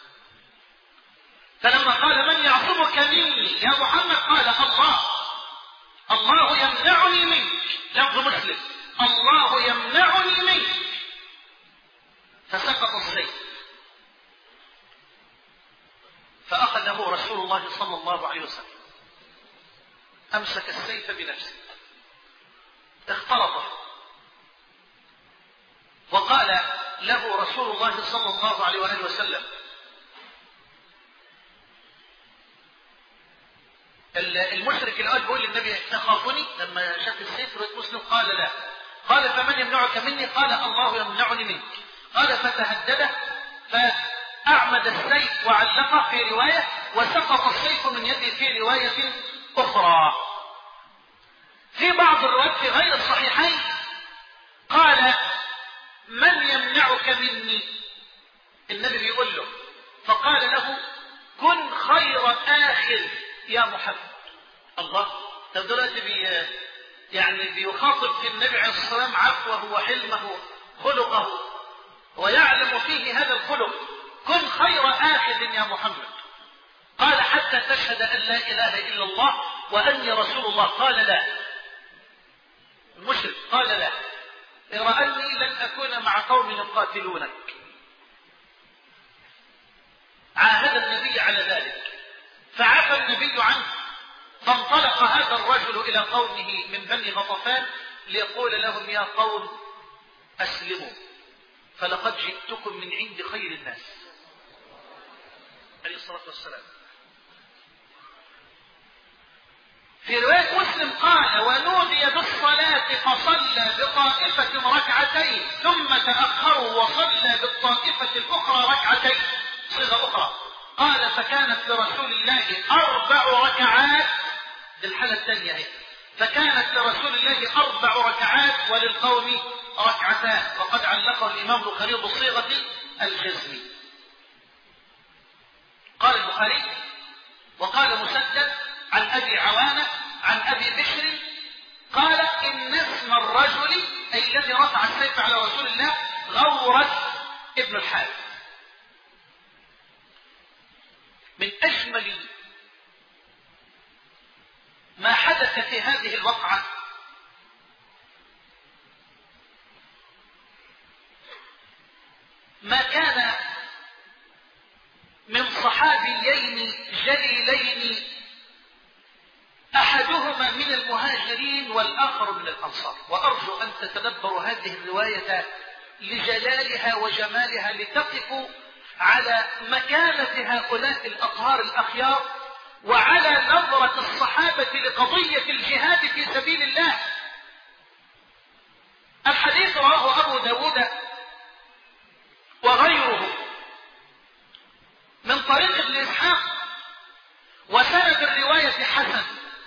فلما قال من يعصمك مني يا محمد قال الله، الله يمنعني منك، لفظ مسلم الله يمنعني منك، فسقط السيف. فأخذه رسول الله صلى الله عليه وسلم، أمسك السيف بنفسه اختلطه، وقال له رسول الله صلى الله عليه وآله وسلم المشرك الأول بيقول للنبي تخافني لما شاف السيف رأيت مسلم قال لا، قال فمن يمنعك مني؟ قال الله يمنعني منك. قال فتهدده فأعمد السيف وعلقه في رواية، وسقط السيف من يده في رواية أخرى. في بعض الروايات في غير الصحيحين قال من يمنعك مني؟ النبي بيقول له، فقال له كن خير آخر يا محمد. الله، طب دلوقتي بي يعني بيخاطب في النبي عليه الصلاة والسلام عفوه وحلمه خلقه ويعلم فيه هذا الخلق، كن خير آخذ يا محمد. قال حتى تشهد أن لا إله إلا الله وأني رسول الله. قال لا. المشرك قال لا، غير أني لن أكون مع قوم يقاتلونك. عاهد النبي على ذلك فعفى النبي عنه، فانطلق هذا الرجل إلى قومه من بني غطفان ليقول لهم يا قوم أسلموا فلقد جئتكم من عند خير الناس عليه الصلاة والسلام. في رواية مسلم قال ونودي بالصلاة فصلى بطائفة ركعتين ثم تأخروا وصلى بالطائفة الأخرى ركعتين، صيغة أخرى. قال فكانت لرسول الله أربع ركعات، للحالة الثانية هي، فكانت لرسول الله أربع ركعات وللقوم ركعتان، وقد علقه الإمام البخاري بصيغة الجزم. قال البخاري وقال مسدد عن أبي عوانة عن أبي بشر قال إن اسم الرجل أي الذي رفع السيف على رسول الله غورة ابن الحارث. من أجمل ما حدث في هذه الوقعة ما كان من صحابيين جليلين أحدهما من المهاجرين والآخر من الأنصار. وأرجو أن تتدبروا هذه الرواية لجلالها وجمالها لتقفوا على مكانة هؤلاء الأطهار الأخيار وعلى نظرة الصحابة لقضية الجهاد في سبيل الله. الحديث رواه أبو داود وغيره من طريق ابن إسحاق وسند الرواية حسن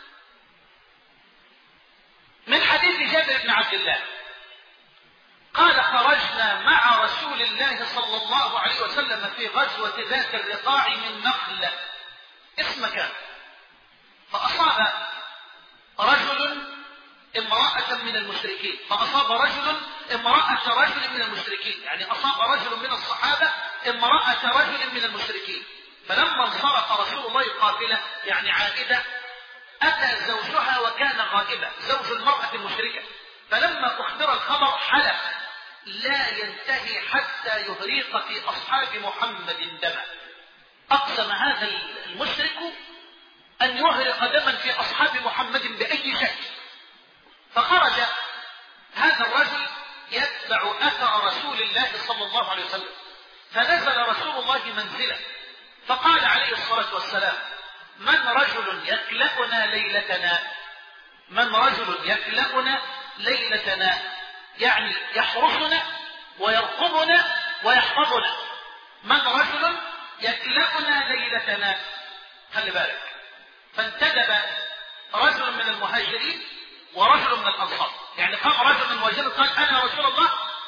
من حديث جابر بن عبد الله قال خرجنا مع رسول الله صلى الله عليه وسلم في غزوة ذات الرقاع من نخل اسم مكان، فأصاب رجل امرأة من المشركين فأصاب رجل امرأة رجل من المشركين، يعني أصاب رجل من الصحابة امرأة رجل من المشركين. فلما انصرف رسول الله القافلة يعني عائدة أتى زوجها وكان غائبا، زوج المرأة المشركة، فلما أخبر الخبر حلف لا ينتهي حتى يهريق في أصحاب محمد دما. أقسم هذا المشرك أن يهرق دما في أصحاب محمد بأي شكل. فخرج هذا الرجل يتبع أثر رسول الله صلى الله عليه وسلم، فنزل رسول الله منزله فقال عليه الصلاة والسلام من رجل يكلأنا ليلتنا، من رجل يكلأنا ليلتنا يعني يحرسنا ويرقبنا ويحفظنا، من رجل يكلأنا ليلتنا. خلي بالك، فانتدب رجل من المهاجرين ورجل من الأنصار، يعني قام رجل من المهاجرين قال أنا رسول الله،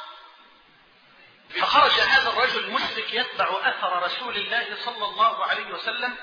فخرج هذا الرجل المشرك يتبع أثر رسول الله صلى الله عليه وسلم،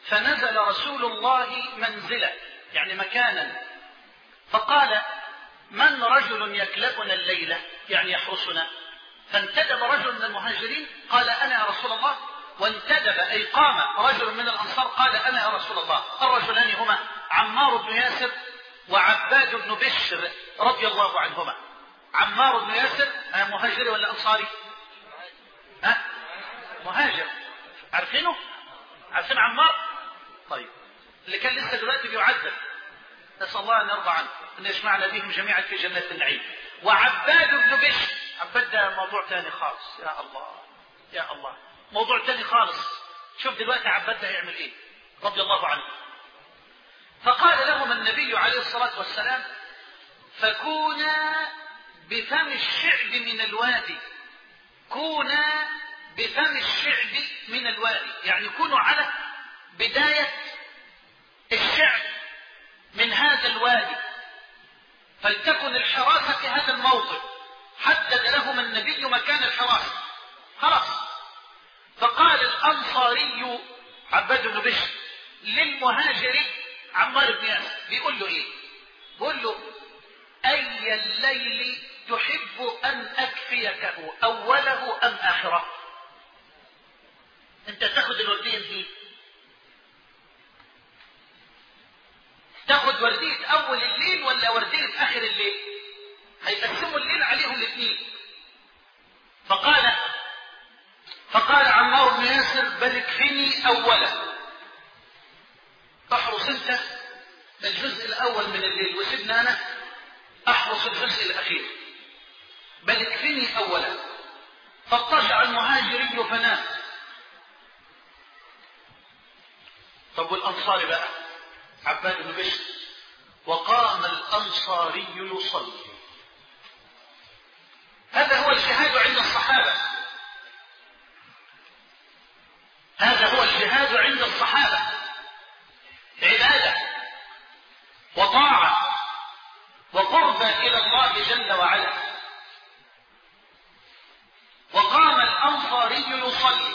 فنزل رسول الله منزلا يعني مكانا، فقال من رجل يكلأنا الليلة يعني يحرسنا؟ فانتدب رجل من المهاجرين قال أنا يا رسول الله، وانتدب أي قام رجل من الأنصار قال أنا يا رسول الله. الرجلان هما عمار بن ياسر وعباد بن بشر رضي الله عنهما. عمار بن ياسر مهاجري ولا أنصاري؟ ها؟ مهاجر. عارفينه؟ عارفين عمار؟ طيب اللي كان لسه دلوقتي بيعذب، نسأل الله أن يرضى عنه أن يجمعنا بهم جميعا في جنة النعيم. وعباد بن بشر، عباد ده موضوع ثاني خالص. يا الله يا الله، موضوع ثاني خالص. شوف دلوقتي عباد ده هيعمل ايه رضي الله عنه. فقال لهم النبي عليه الصلاة والسلام فكونا بفم الشعب من الوادي، كونا بفم الشعب من الوادي، يعني كونوا على بداية الشعب من هذا الوادي، فلتكن الحراسة في هذا الموطن. حدد لهم النبي مكان الحراسة خلاص. فقال الأنصاري عباد بن بشر للمهاجر عمار بن ياسر، بيقول له ايه؟ بيقول له أي الليل تحب أن أكفيكه أوله أم آخره؟ أنت تاخد الوردية دي، تاخد وردية أول الليل ولا وردية آخر الليل؟ هيقسموا الليل عليهم الاثنين. فقال فقال عمار بن ياسر بل اكفني أوله، احرص أنت الجزء الأول من الليل وسيبنا أنا أحرص الجزء الأخير، بل اكفني أولا. فاضطجع المهاجري فنام. طب والأنصار بقى عباد بن بشر؟ وقام الأنصاري يصلي. هذا هو الجهاد عند الصحابة، هذا هو الجهاد عند الصحابة، عبادة وطاعة وقربة إلى الله جل وعلا. وقام الأنصاري يصلي.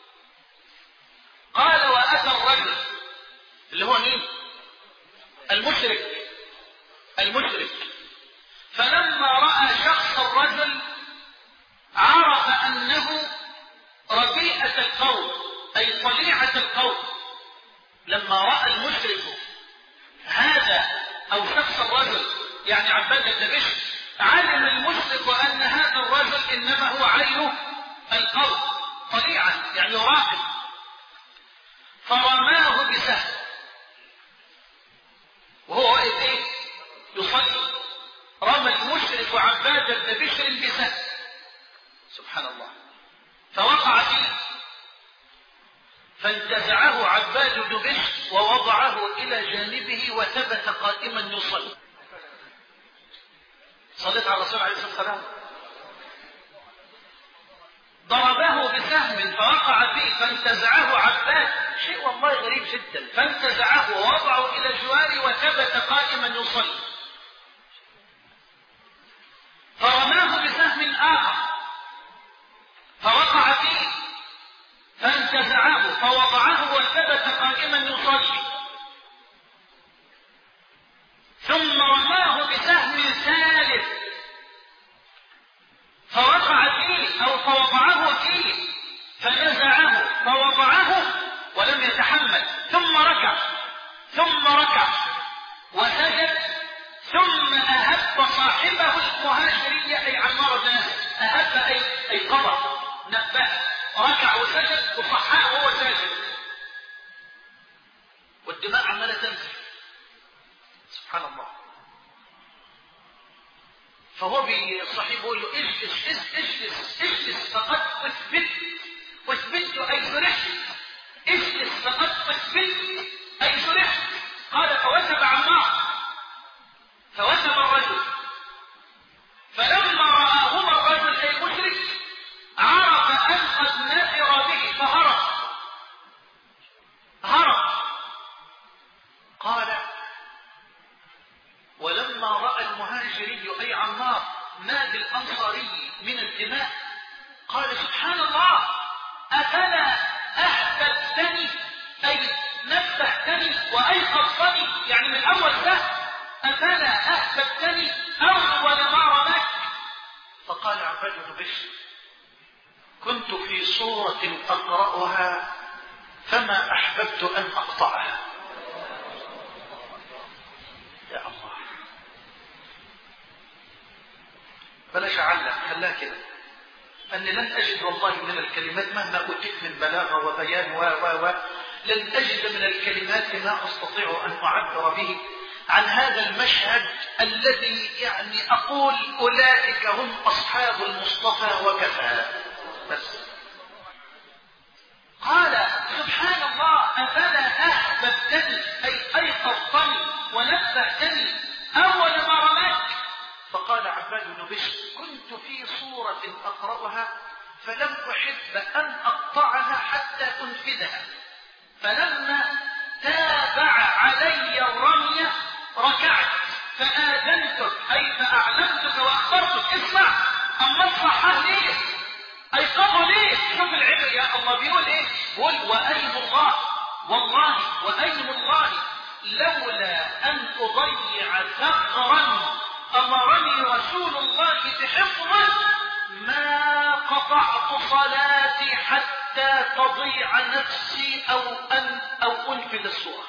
قال وأتى الرجل اللي هو مين؟ المشرك المشرك فلما رأى شخص الرجل عرف أنه ربيئة القوم أي طليعة القوم. لما رأى المشرك هذا أو شخص الرجل يعني عباد بن بشر، علم المشرك أن هذا الرجل إنما هو عين القوم طليعة يعني راقب. فرماه بسهم وهو واقف ايه؟ يصلي. رمى المشرك عباد بن بشر بسهم، سبحان الله، فوقع فيه فانتزعه عباد بن بشر ووضعه إلى جانبه وثبت قائما يصلي. صليت على الرسول عليه الصلاة والسلام. ضربه بسهم فوقع فيه فانتزعه عباد، شيء والله غريب جدا، فانتزعه ووضعه إلى جواره وثبت قائما يصلي. فرماه بسهم آخر فوقع فيه فانتزعه فوضعه وثبت قائما يصلي. ثم رماه بسهم ثالث فوقع فيه أو فوضعه فيه فنزعه فوضعه ولم يتحمل، ثم ركع ثم ركع وسجد، ثم أهب صاحبه المهاجري أي عمار بن ياسر، أهب أي أي قضى نبه، ركع وسجد وصحاه وهو ساجد والدماء عمالة تنزل، سبحان الله. فهو بالصحيح يقول له اجلس اجلس اجلس فقد اثبت، واثبت اي جرحت، اجلس فقد اثبت اي جرحت. قال فوثب عمار فوثب الرجل، فلما رآهما الرجل اي مشرك عرف ان قد نفر به فهرب هرب. قال ولما رأى المهاجري أي عمار ما بالأنصاري من الدماء قال سبحان الله أفلا أحببتني أي نبهتني وأيقظتني، يعني من أول سهل أفلا أحببتني أول ما رماك؟ فقال عباد بن بشر كنت في صورة أقرأها فما أحببت أن أقطعها. يا الله، بلاش أعلق، خلاها كده، أني لن أجد والله من الكلمات مهما أتيت من بلاغة وبيان و و و لن أجد من الكلمات ما أستطيع أن أعبر به عن هذا المشهد الذي يعني أقول أولئك هم أصحاب المصطفى وكفى. بس قال سبحان الله أفلا أحببتني أي أيقظتني ونبهتني أول ما رماك؟ فقال عباد بن بشر كنت في صورة أقرأها فلم أحب أن أقطعها حتى أنفذها، فلما تابع علي الرمية ركعت فآذنتك أي فأعلمتك وأخبرتك اسمع. أما الصحة ليه؟ أيقظوا ليه؟ شوف العبر يا الله بيقول إيه؟ قل وأيم الله والله وأيم الله لولا أن أضيع ثغرا أمرني رسول الله بحفظه ما قطعت صلاتي حتى تضيع نفسي أو أن أو أنفذ الصورة.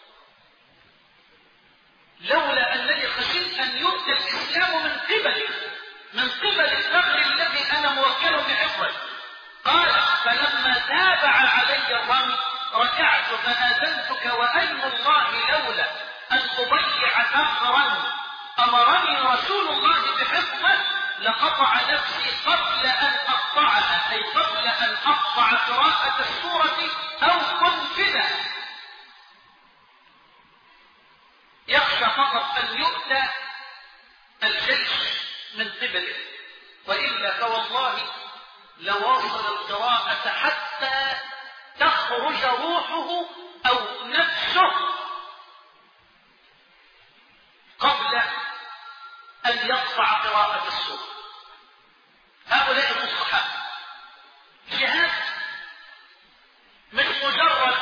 لولا أنني خشيت أن يؤتى الإسلام من قبلي من قبل الثغر الذي أنا موكل بحفظه. قال فلما تابع علي الرمي ركعت فآذنتك وأيم الله لولا أن أضيع ثغرا أمرني رسول الله بحفظه لقطع نفسي قبل أن أقطعها أي قبل أن أقطع قراءة السورة أو أنفذها. يخشى فقط أن يؤتى الجيش من قبله، وإلا فوالله لواصل القراءة حتى تخرج روحه أو نفسه قبل أن يقطع قراءة السورة. هؤلاء الصحابة جهاد مش مجرد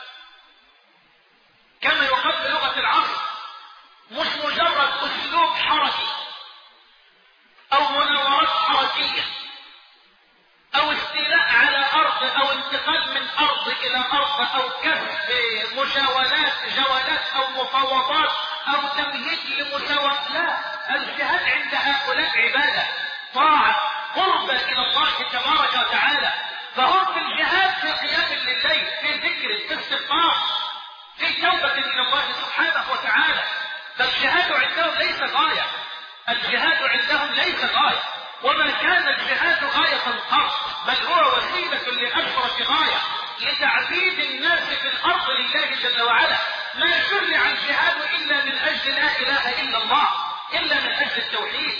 كما يقال بلغة العصر مش مجرد أسلوب حركي أو مناورات حركية أو استيلاء على أرض أو انتقال من أرض إلى أرض أو كسب مجاولات جولات أو مفاوضات أو تمهيد لمساواة. لا، الجهاد عند هؤلاء عبادة طاعة قربة إلى الله تبارك وتعالى. فهم في الجهاد في قيام الليل في ذكر في استغفار في توبة إلى الله سبحانه وتعالى. فالجهاد عندهم ليس غاية، الجهاد عندهم ليس غاية، وما كان الجهاد غاية قط بل هو وسيلة لأشرف غاية لتعبيد الناس في الأرض لله جل وعلا. ما شرع الجهاد إلا من أجل لا إله إلا الله، إلا من أجل التوحيد.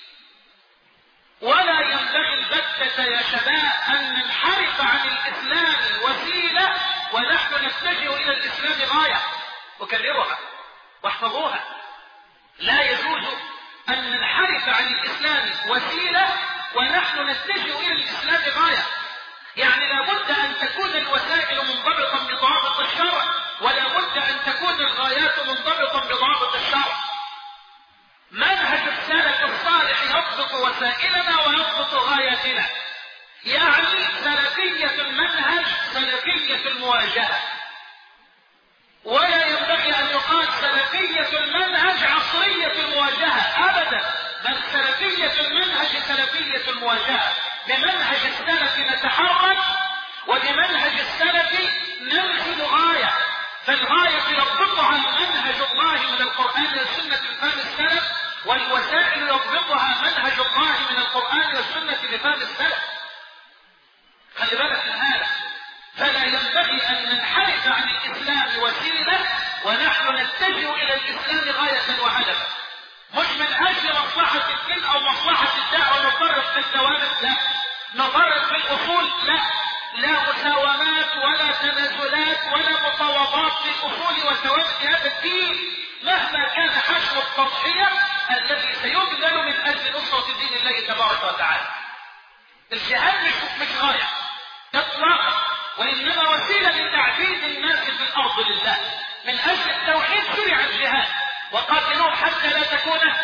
ولا ينبغي البتة يا شباب أن ننحرف عن الإسلام وسيلة ونحن نتجه إلى الإسلام غاية. وكررها واحفظوها، لا يجوز أن ننحرف عن الإسلام وسيلة ونحن نتجه إلى الإسلام غاية. يعني لابد أن تكون الوسائل منضبطا بضوابط الشرع، ولا بد أن تكون الغايات منضبطا بضوابط الشرع. منهج السلف الصالح يضبط وسائلنا ويضبط غاياتنا. يعني سلفية المنهج سلفية المواجهة، ولا ينبغي أن يقال سلفية المنهج عصرية المواجهة أبدا، بل سلفية المنهج سلفية المواجهة. بمنهج السلف نتحرك وبمنهج السلف ننزل غاية، فالغاية يضبطها منهج الله من القرآن والسنة لفهم السلف، والوسائل يضبطها منهج الله من القرآن والسنة لفهم السلف. خلي بالك من هذا. فلا ينبغي أن ننحرف عن الإسلام وسيلة ونحن نتجه إلى الإسلام غاية وهدفا، مش من أجل مصلحة الدين أو مصلحة الدعوة نفرط في الثوابت، لا، نفرط في الأصول، لا، لا مساومات ولا تنازلات ولا مفاوضات في الأصول والثوابت هذا الدين مهما كان حجم التضحية الذي سيبذل من أجل نصرة دين الله تبارك وتعالى. الجهاد مش مش غاية إطلاقا، وإنما وسيلة لتعبيد الناس في الأرض لله. من أجل التوحيد شرع الجهاد، وقاتلوهم حتى لا تكون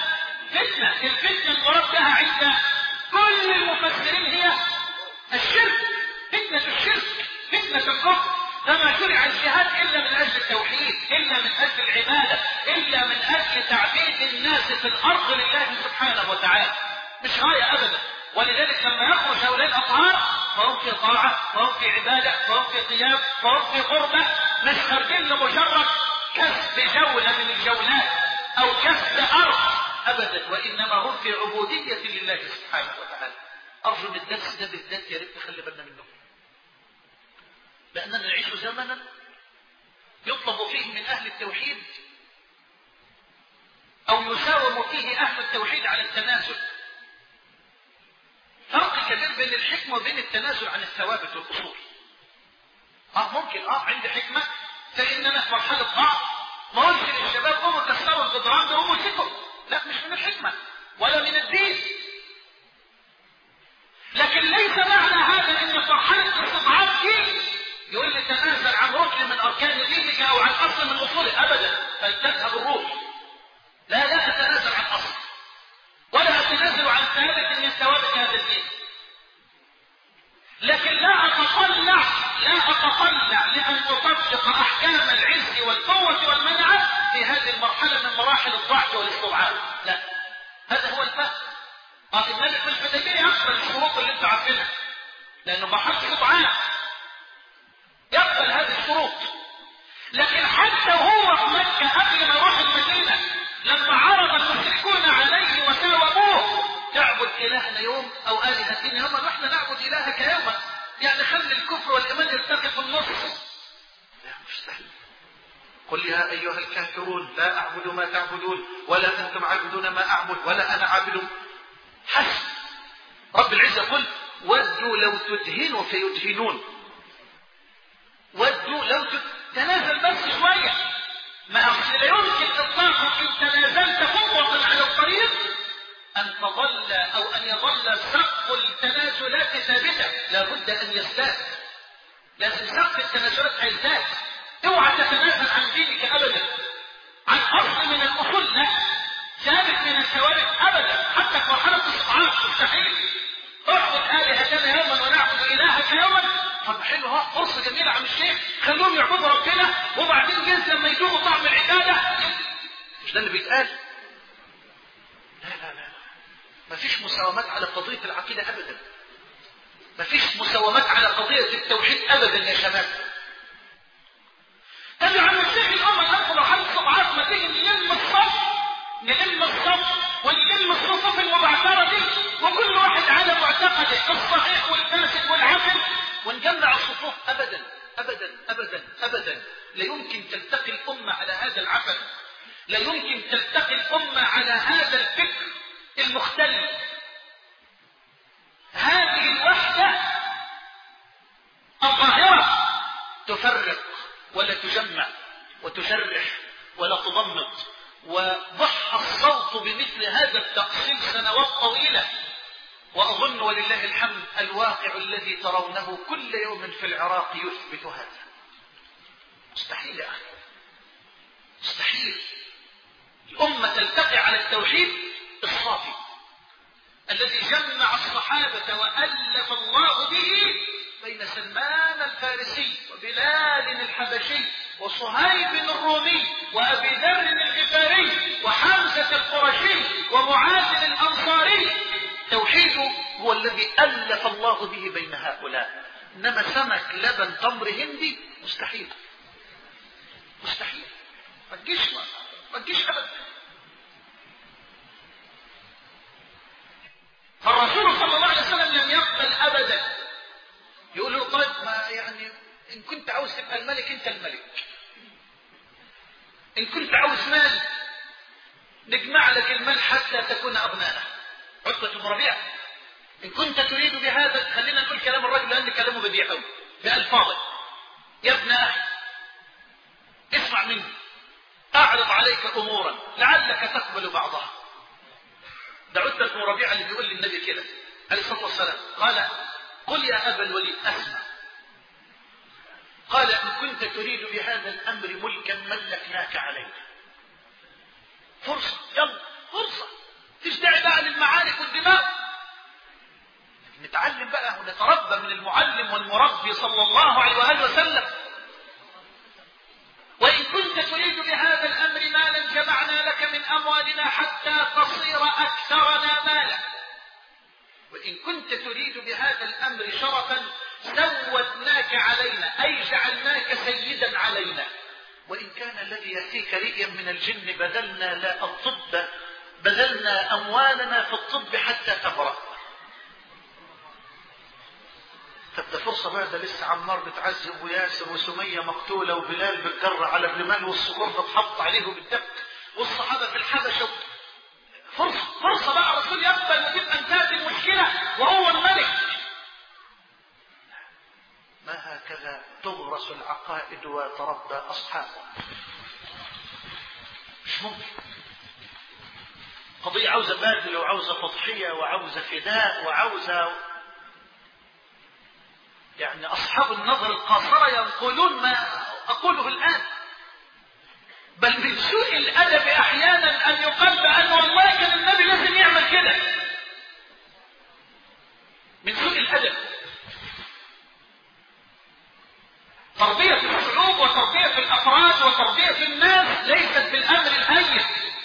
فتنة. الفتنة المراد بها عند كل المفسرين هي الشرك، فتنة الشرك، فتنة الكفر. فما شرع الجهاد إلا من أجل التوحيد، إلا من أجل العبادة، إلا من أجل تعبيد الناس في الأرض لله سبحانه وتعالى، مش غاية أبدا. ولذلك لما يخرج هؤلاء الأطهار فهم في طاعة، فهم في عبادة، فهم في قيام، فهم في قربة، مش خارجين لمجرد كسب جولة من الجولات أو كسب أرض أبدا، وإنما هم في عبودية لله سبحانه وتعالى. أرجو من الدرس ده بالذات يا ريت نخلي بالنا منه، لأننا نعيش زمنا يطلب فيه من أهل التوحيد أو يساوم فيه أهل التوحيد على التنازل. فرق كبير بين الحكمة وبين التنازل عن الثوابت والأصول. اه ممكن اه عندي حكمة، فإننا في مرحلة ضعف ما قلت للشباب قوموا كسروا الجدران ده قوموا سكوا، لا مش من الحكمة ولا من الدين. لكن ليس معنى هذا ان في مرحلة الاستضعاف دي يقول لي تنازل عن ركن من اركان دينك او عن اصل من اصوله ابدا، فلتذهب الروح. لا لا اتنازل عن اصل ولا اتنازل عن ثابت من ثوابت هذا الدين، لكن لا اتطلع لا اتطلع لان اطبق احكام العز والقوه والمنعه في هذه المرحله من مراحل الضعف والاستضعاف. لا، هذا هو الفهم. اه النبي في الحديبيه يقبل الشروط اللي انتم عارفينها لانه مرحله استضعاف، يقبل هذه الشروط. لكن حتى هو في مكه قبل ما يروح المدينه لما عرض المشركون عليه وساوموه تعبد الهنا يوم او الهتين يوما واحنا نعبد الهك يوما، يعني خلي الكفر والايمان يلتقي في النص. لا مش سهل. قل يا ايها الكافرون لا اعبد ما تعبدون ولا انتم عابدون ما اعبد ولا انا عابد. حسب رب العزه يقول ودوا لو تدهنوا فيدهنون، ودوا لو تتنازل بس شويه، ما اصل لا يمكن اطلاقا ان تنازلت خطوه على الطريق ان تظل او ان يظل سقف التنازلات ثابته، لابد ان يزداد. لازم سقف التنازلات هيزداد. اوعى تتنازل عن دينك ابدا، عن اصل من الاصول لا، ثابت من الثوابت ابدا، حتى في مرحله الاستضعاف مستحيل. اعبد الهتنا يوما ونعبد الهك يوما. طب حلو ها، فرصه جميله عم الشيخ، خلوهم يعبدوا ربنا وبعدين جنس لما يدوقوا طعم العباده. مش ده اللي بيتقال؟ لا لا لا، مفيش مساومات على قضيه العقيده ابدا، مفيش مساومات على قضيه التوحيد ابدا يا شباب. طب يا عم الشيخ الامه ندخل على الصبعات، ما تيجي نلم الصف نلم الصف ونلم الصفوف المبعثره دي وكل واحد على معتقده الصحيح والفاسد والعقل ونجمع الصفوف. ابدا ابدا ابدا ابدا، لا يمكن تلتقي الامه على هذا العقل، لا يمكن تلتقي الامه على هذا الفكر المختلف. هذه الوحده الظاهره تفرق ولا تجمع وتشرح ولا تضمد، وضح الصوت بمثل هذا التأصيل سنوات طويلة. وأظن ولله الحمد الواقع الذي ترونه كل يوم في العراق يثبت هذا. مستحيل يا أخي، مستحيل الأمة تلتقي على التوحيد الصافي الذي جمع الصحابة وألف الله به بين سلمان الفارسي وبلال الحبشي وصهيب الرومي وأبي ذر الغفاري وحمزة القرشي ومعاذ الأنصاري. توحيده هو الذي ألف الله به بين هؤلاء. إنما سمك لبن تمر هندي مستحيل، مستحيل، ما تجيش ما تجيش أبدا. فالرسول صلى الله عليه وسلم لم يقبل أبدا. يقول له طيب ما يعني إن كنت عاوز تبقى الملك أنت الملك، إن كنت عاوز مال نجمع لك المال حتى تكون أغنانا. عتبة بن ربيعة إن كنت تريد بهذا، خلينا نقول كلام الرجل لأن كلامه بديع قوي بألفاظه، يا ابن أخي اسمع مني، أعرض عليك أمورا لعلك تقبل بعضها. ده عتبة بن ربيعة اللي بيقول للنبي كده عليه الصلاة والسلام، قال قل يا أبا الوليد أسمع. قال إن كنت تريد بهذا الأمر ملكا ملكناك عليه. فرصة، يلا فرصة، ربي صلى الله عليه وآله وسلم. وإن كنت تريد بهذا الأمر مالا جمعنا لك من أموالنا حتى تصير أكثرنا مالا، وإن كنت تريد بهذا الأمر شرفا زودناك علينا، أي جعلناك سيدا علينا. وإن كان الذي يأتيك رئيا من الجن بذلنا لا الطب بذلنا أموالنا في الطب حتى تبرأ. فده فرصة بقى، ده لسه عمار بتعذب وياسر وسمية مقتولة وبلال بتجر على ابن مال والصخور بتحط عليه بالدك والصحابة في الحبشة. فرصة فرصة بقى الرسول يقبل وتبقى انتهت المشكلة وهو الملك. ما هكذا تغرس العقائد وتربى أصحابها. مش ممكن. قضية عاوزة باذل وعاوزة تضحية وعاوزة فداء وعاوزة، يعني أصحاب النظر القاصرة ينقلون ما أقوله الآن. بل من سوء الأدب أحيانا أن يقال بأن والله كان النبي لازم يعمل كده. من سوء الأدب. تربية الشعوب وتربية الأفراد وتربية الناس ليست بالأمر الهين.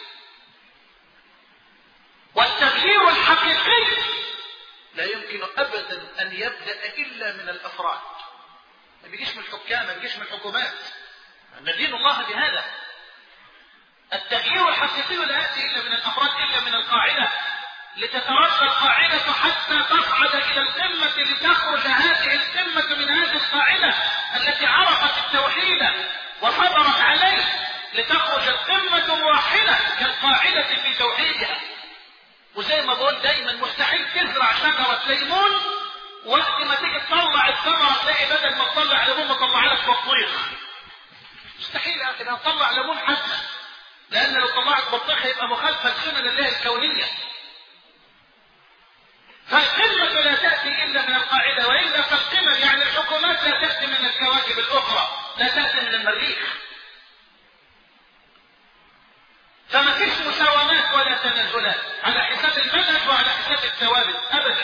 والتغيير الحقيقي لا يمكن أبدا أن يبدأ إلا من الأفراد. ما بيجيش من الحكام، ما بيجيش من الحكومات. ندين الله بهذا. التغيير الحقيقي لا يأتي إلا من الأفراد، إلا من القاعدة. لتترقى القاعدة حتى تصعد إلى القمة، لتخرج هذه القمة من هذه القاعدة التي عرفت التوحيد وصبرت عليه، لتخرج القمة موحدة كالقاعدة في توحيدها. وزي ما بقول دايما مستحيل تزرع شجرة ليمون وقت ما تيجي تطلع الثمرة تلاقي بدل ما تطلع ليمون مطلع لك بطيخ. مستحيل يا اخي، هتطلع ليمون حتى، لان لو طلعت بطيخ هيبقى مخالفة لسنن الله الكونية. فالقمة لا تأتي إلا من القاعدة، وإلا فالقمم يعني الحكومات لا تأتي من الكواكب الأخرى، لا تأتي من المريخ. فما فيش مساومات ولا تنازلات على حساب المنهج وعلى حساب الثوابت أبدا.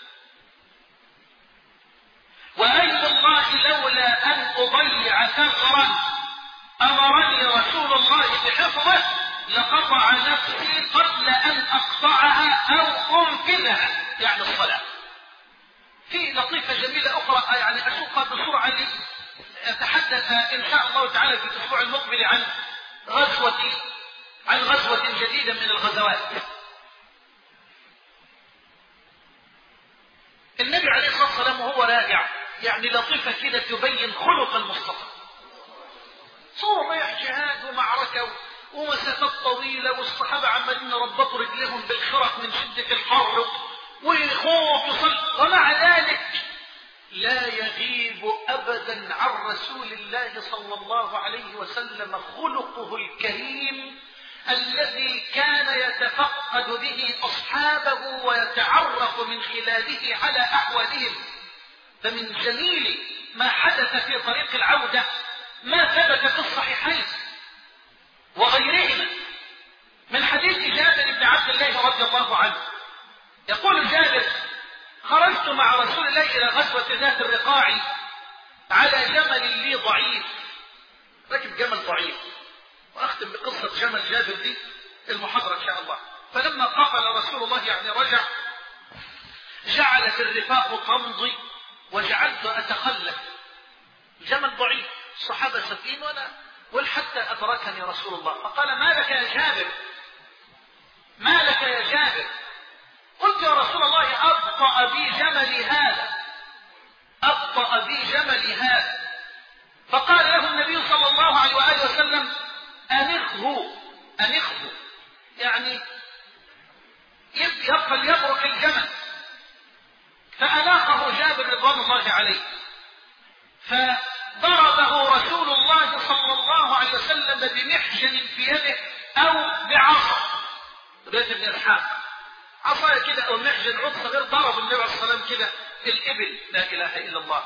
وأيم الله لولا أن أضيع ثغرا أمرني رسول الله بحفظه لقطع نفسي قبل أن أقطعها أو أنفذها، يعني الصلاة. في لطيفة جميلة أخرى يعني أسوقها بسرعة لي أتحدث إن شاء الله تعالى في الأسبوع المقبل عن غزوة عن غزوة جديدة من الغزوات. النبي عليه الصلاة والسلام وهو راجع يعني لطيفة كده تبين خلق المصطفى. صور رايح جهاد ومعركة ومسافات طويلة والصحابة عمالين ربطوا رجلهم بالخرق من شدة الحر وخوف وصل، ومع ذلك لا يغيب أبدا عن رسول الله صلى الله عليه وسلم خلقه الكريم الذي كان يتفقد به أصحابه ويتعرف من خلاله على أحوالهم. فمن جميل ما حدث في طريق العودة ما ثبت في الصحيحين وغيرهما من حديث جابر بن عبد الله رضي الله عنه. يقول جابر: خرجت مع رسول الله إلى غزوة ذات الرقاع على جمل لي ضعيف، ركب جمل ضعيف. وأختم بقصة جمل جابر دي المحاضرة إن شاء الله. فلما قفل رسول الله يعني رجع، جعلت الرفاق تمضي وجعلت أتخلف. الجمل ضعيف، الصحابة سفين وأنا ولحتى أدركني رسول الله فقال: ما لك يا جابر؟ ما لك يا جابر؟ قلت: يا رسول الله أبطأ بي جملي هذا أبطأ بي جملي هذا. فقال له النبي صلى الله عليه وآله وسلم: أنخه أنخه يعني يبقى ليبرك الجمل. فأناخه جابر رضوان الله عليه، فضربه رسول الله صلى الله عليه وسلم بمحجن في يده أو بعصا. رواية ابن إسحاق عصاية كده أو محجن عود صغير، ضرب النبي عليه الصلاة والسلام كده في الإبل، لا إله إلا الله.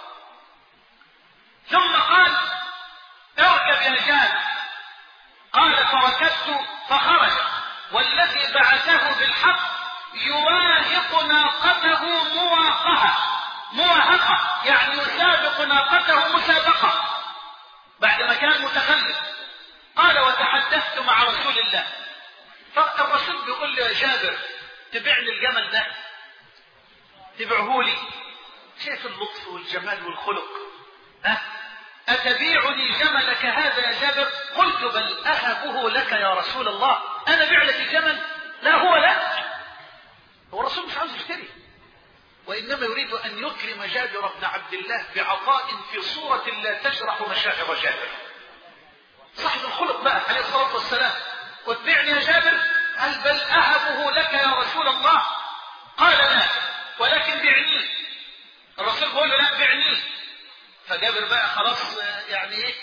ثم قال: اركب يا جابر. قال: فركبت فخرج والذي بعثه بالحق يواهق ناقته مواقها، مواهقة، يعني يسابق ناقته مسابقة بعد ما كان متخلف. قال وتحدثت مع رسول الله، فالرسول بيقول له يا جابر تبعني الجمل ده، تبعه لي. شايف اللطف والجمال والخلق؟ ها؟ أتبيعني جملك هذا يا جابر؟ قلت بل أهبه لك يا رسول الله. أنا بيع لك الجمل؟ لا هو لك. هو الرسول مش عاوز يشتري، وإنما يريد أن يكرم جابر بن عبد الله بعطاء في صورة لا تشرح مشاعر جابر. صاحب الخلق بقى عليه الصلاة والسلام. واتبعني يا جابر؟ قال بل أهبه لك يا رسول الله. قال لا ولكن بعنيه. الرسول بيقول له لا بعنيه. فجابر بقى خلاص يعني ايه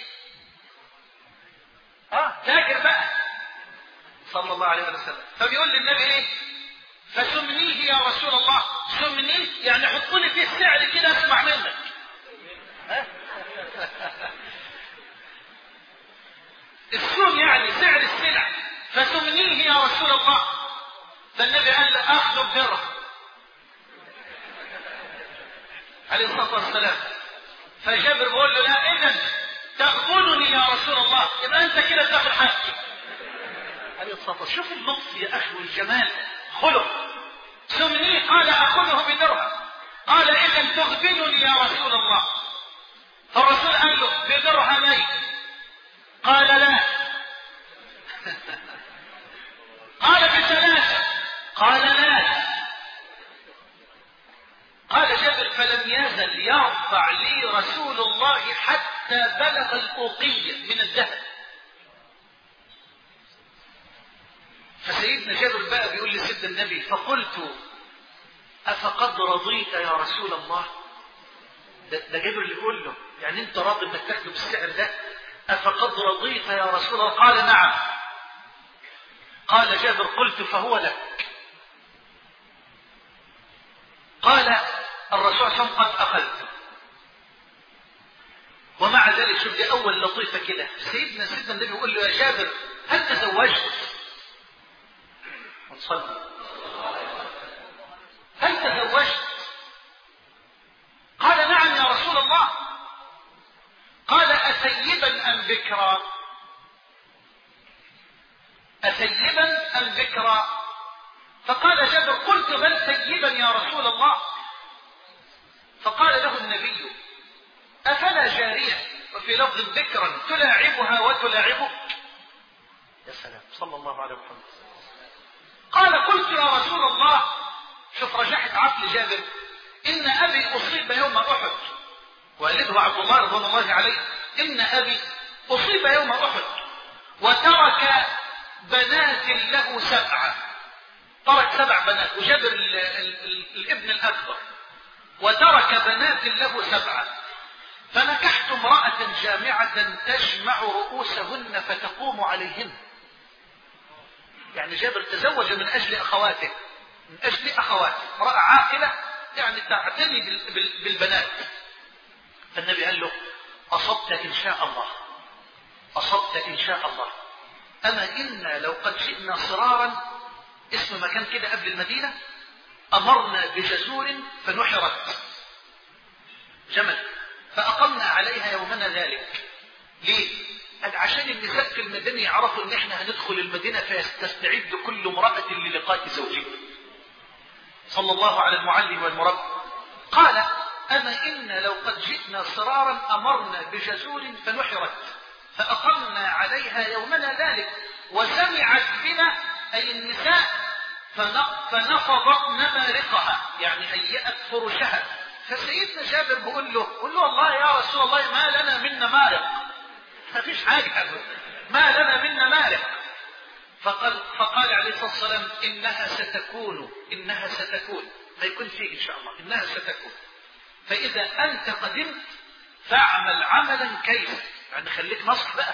اه تاجر بقى صلى الله عليه وسلم. فبيقول للنبي ايه؟ فسمنيه يا رسول الله. سمنيه يعني حط لي فيه السعر كده اسمع منك. السم يعني سعر السلع. فسمنيه يا رسول الله. فالنبي قال له اخذ بدرهم عليه الصلاه والسلام. فجابر بيقول له لا اذا تغبنني يا رسول الله، يبقى انت كده تاخد حقي عليه الصلاه والسلام. شوف اللطف يا اخي والجمال، خلق. سمني قال اخذه بدرهم. قال اذا تغبنني يا رسول الله. فالرسول قال له بدرهمين. قال لا. قال بثلاثه. قال لا. قال جابر فلم يزل يرفع لي رسول الله حتى بلغ الأوقية من الذهب. فسيدنا جابر بقى بيقول لسيدنا النبي فقلت أفقد رضيت يا رسول الله؟ ده, ده جابر اللي يقول له يعني انت راضي انك تاخده بالسعر ده؟ أفقد رضيت يا رسول الله؟ قال نعم. قال جابر قلت فهو لك. قال الرسول صلى الله عليه وسلم قد أخذته. ومع ذلك شوف دي أول لطيفة كده. سيدنا سيدنا النبي يقول له يا جابر هل تزوجت؟ وصلي. هل تزوجت؟ قال نعم يا رسول الله. قال أثيبا أم بكرا؟ أثيبا أم بكرا؟ فقال جابر قلت بل ثيبا يا رسول الله. فقال له النبي أفلا جارية وفي لفظ ذكرا تلاعبها وتلاعبك؟ يا سلام صلى الله عليه وسلم. قال قلت يا رسول الله، شوف رجحت عقل جابر، إن أبي أصيب يوم أحد. والده عبد الله رضوان الله عليه إن أبي أصيب يوم أحد وترك بنات له سبعة. ترك سبع بنات، وجابر ال ال ال الابن الأكبر، وترك بنات له سبعة. فنكحت امرأة جامعة تجمع رؤوسهن فتقوم عليهن. يعني جابر تزوج من أجل أخواته، من أجل أخواته، امرأة عاقلة يعني تعتني بالبنات. فالنبي قال له أصبت إن شاء الله، أصبت إن شاء الله. أما إنا لو قد جئنا صرارا، اسم مكان كده قبل المدينة، أمرنا بجزور فنحرت جمل فأقمنا عليها يومنا ذلك. ليه؟ قال عشان النساء في المدينة يعرفوا ان احنا هندخل المدينة فيستعد كل امرأة للقاء زوجها. صلى الله على المعلم والمربي. قال أما إنا لو قد جئنا صرارا أمرنا بجزور فنحرت فأقمنا عليها يومنا ذلك وسمعت بنا أي النساء فنفضت نمارقها، يعني هيئت فرشها. فسيدنا جابر بيقول له قل له والله يا رسول الله ما لنا من نمارق، ما فيش حاجة، ما لنا من نمارق. فقال, فقال عليه الصلاة والسلام إنها ستكون، إنها ستكون، هيكون فيه إن شاء الله، إنها ستكون. فإذا أنت قدمت فاعمل عملا كيف، يعني خليك نصح بقى،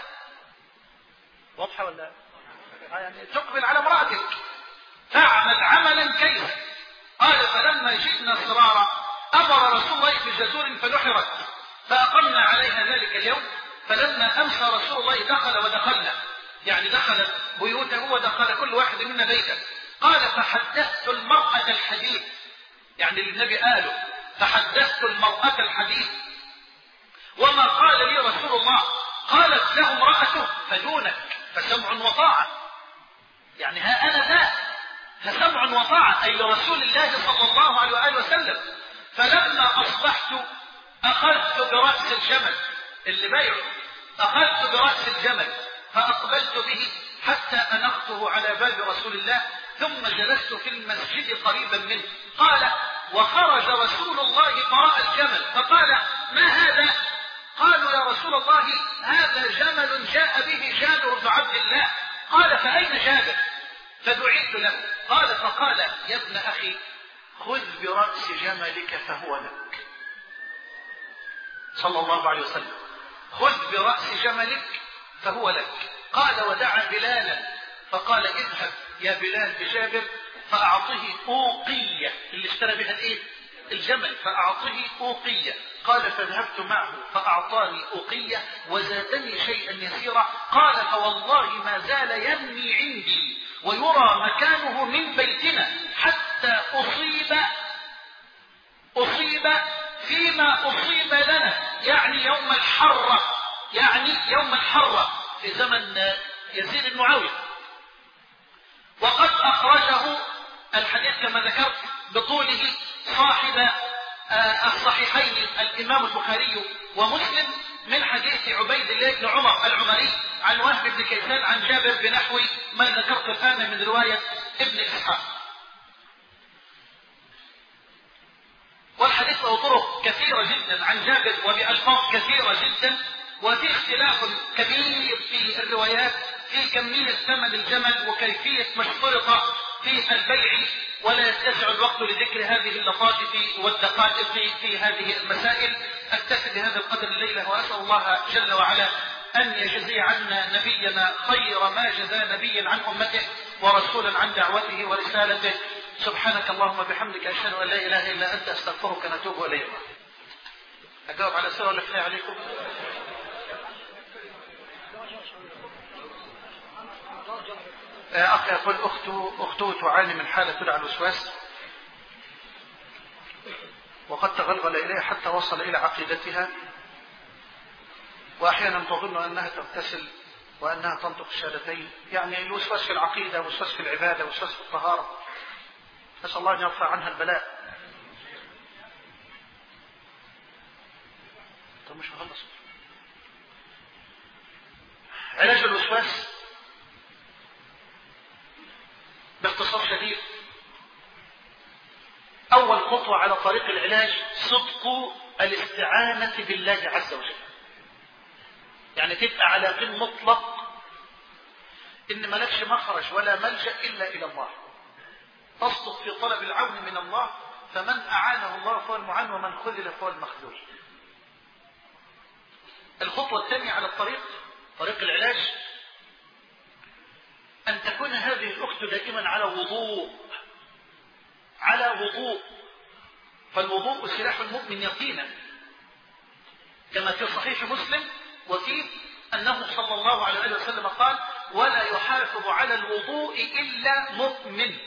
واضحة ولا يعني تقبل على امرأتك، فاعمل عملا كيف. قال فلما جئنا صرارا أمر رسول الله بجزور فنحرت فأقمنا عليها ذلك اليوم. فلما أمسى رسول الله دخل ودخلنا، يعني دخل بيوته ودخل كل واحد منا بيته. قال فحدثت المرأة الحديث، يعني اللي النبي قاله، فحدثت المرأة الحديث وما قال لي رسول الله. قالت له امرأته فدونك فسمع وطاعة، يعني ها أنا ذا فسمع وطاعة أي لرسول الله صلى الله عليه وآله وسلم. فلما أصبحت أخذت برأس الجمل اللي بيعه، أخذت برأس الجمل فأقبلت به حتى أنقته على باب رسول الله، ثم جلست في المسجد قريبا منه. قال وخرج رسول الله فراء الجمل فقال ما هذا؟ قالوا يا رسول الله هذا جمل جاء به جابر بن عبد الله. قال فأين جابر؟ فدعيت له. قال فقال يا ابن أخي خذ برأس جملك فهو لك، صلى الله عليه وسلم، خذ برأس جملك فهو لك. قال ودعا بلالا فقال اذهب يا بلال بجابر فأعطه أوقية اللي اشترى بها الايه؟ الجمل، فأعطه أوقية. قال فذهبت معه فأعطاني أوقية وزادني شيئا يسيرا. قال فوالله ما زال ينمي عندي ويرى مكانه من بيتنا حتى أصيب أصيب فيما أصيب لنا، يعني يوم الحرة، يعني يوم الحرة في زمن يزيد بن معاوية. وقد أخرجه الحديث كما ذكرت بطوله صاحب الصحيحين الإمام البخاري ومسلم من حديث عبيد الله بن عمر العمري عن وهب بن كيسان عن جابر بنحو ما ذكرت الآن من رواية ابن إسحاق. والحديث له طرق كثيرة جدا عن جابر وبألفاظ كثيرة جدا، وفي اختلاف كبير في الروايات في كمية ثمن الجمل وكيفية ما اشترط في البيع، ولا يتسع الوقت لذكر هذه اللطائف والدقائق في هذه المسائل. أكتفي بهذا القدر الليلة، وأسأل الله جل وعلا أن يجزي عنا نبينا خير ما جزى نبيا عن أمته ورسولا عن دعوته ورسالته. سبحانك اللهم بحمدك أشهد أن لا إله إلا أنت أستغفرك ونتوب إليك. أجاوب على سؤال ولا كفاية عليكم؟ أخي يقول أخته, أخته تعاني من حالة تدعى الوسواس، وقد تغلغل إليها حتى وصل إلى عقيدتها، وأحيانا تظن أنها تغتسل وأنها تنطق الشهادتين، يعني الوسواس في العقيدة وسواس في العبادة وسواس في الطهارة. نسأل الله أن يرفع عنها البلاء. طب مش مخلص. علاج الوسواس باختصار شديد، أول خطوة على طريق العلاج صدق الاستعانة بالله عز وجل، يعني تبقى على قيم مطلق إن ملكش مخرج ولا ملجأ إلا إلى الله، تصدق في طلب العون من الله، فمن أعانه الله فهو المعان ومن خذل فهو المخذول. الخطوة الثانية على الطريق طريق العلاج أن تكون هذه الأخت دائما على وضوء، على وضوء، فالوضوء سلاح المؤمن يقينا، كما في صحيح مسلم وفيه أنه صلى الله عليه وسلم قال ولا يحافظ على الوضوء إلا مؤمن.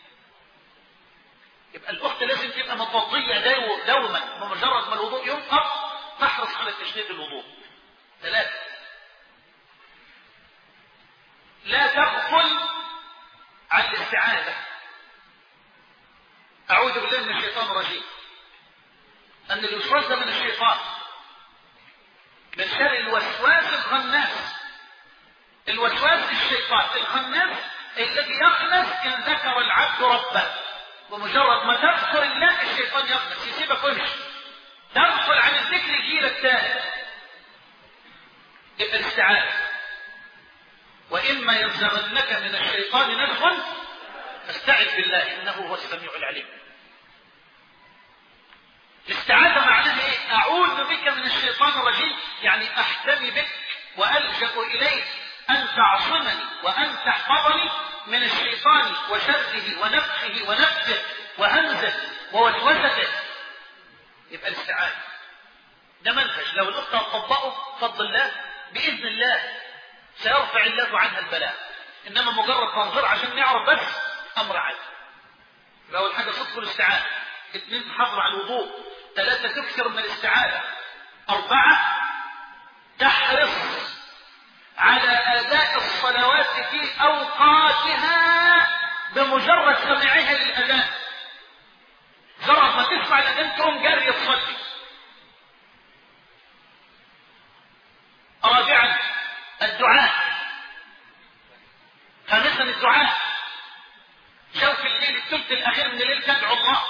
يبقى الأخت لازم تبقى متوضية دوما، ومجرد ما الوضوء ينقض تحرص على تجديد الوضوء. ثلاثة، لا تغفل عن الاستعاذة. أعوذ بالله من الشيطان الرجيم، أن الوسواس ده من الشيطان، من شر الوسواس الخناس. الوسواس الشيطان الخناس الذي يخنس إن ذكر العبد ربه، ومجرد ما تذكر الله الشيطان يخنس يسيبك ويمشي، تغفل عن الذكر يجيلك تاني. يبقى الاستعاذة. وإما ينزغنك من الشيطان نزغ فاستعذ بالله إنه هو السميع العليم. الاستعاذة معناها ايه؟ أعوذ بك من الشيطان الرجيم، يعني أحتمي بك وألجأ إليك أن تعصمني وأن تحفظني من الشيطان وشره ونفخه ونفسه وهمزه ووسوسته. يبقى الاستعاذة ده منهج لو الأخت تطبقه بفضل الله بإذن الله سيرفع الله عنها البلاء. إنما مجرد تنظر عشان نعرف بس أمر عادي. أول حاجة صدق الاستعاذة، اثنين تحافظ على الوضوء، ثلاثة تكثر من الاستعاذة. أربعة تحرص على أداء الصلوات في أوقاتها بمجرد سماعها للأذان. جرب ما تسمع الأذان تقوم جري تصلي. رابعا الدعاء. خامسا الدعاء. شوف الليل الثلث الأخير من الليل تدعو الله.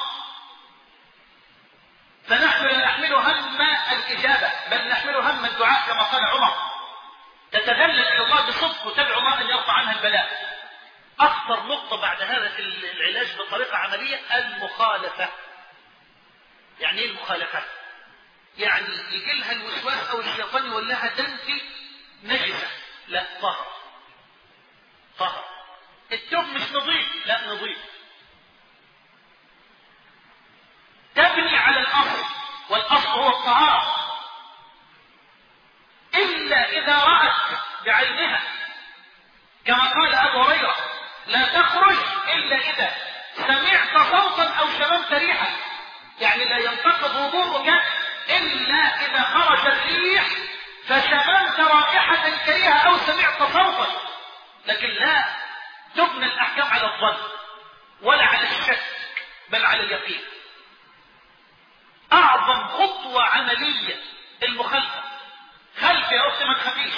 فنحن لا نحمل هم الإجابة بل نحمل هم الدعاء كما قال عمر. تتذلل إلى الله بصدق وتدعو الله أن يرفع عنها البلاء. أخطر نقطة بعد هذا العلاج بطريقة عملية المخالفة. يعني ايه المخالفة؟ يعني يجي لها الوسواس أو الشيطان يقول لها ده أنت نجسة. لا، طهر طهر. التوب مش نظيف. لا، نظيف. تبني على الأصل والأصل هو الطهارة. إلا إذا رأت بعينها كما قال أبو هريرة لا تخرج إلا إذا سمعت صوتا أو شممت ريحا. يعني لا ينتقض وضوءك إلا إذا خرج الريح فشممت رائحة كريهة أو سمعت صوتا. لكن لا تبنى الأحكام على الظن ولا على الشك بل على اليقين. أعظم خطوة عملية المخالفة. خلف يا أختي ما تخافيش.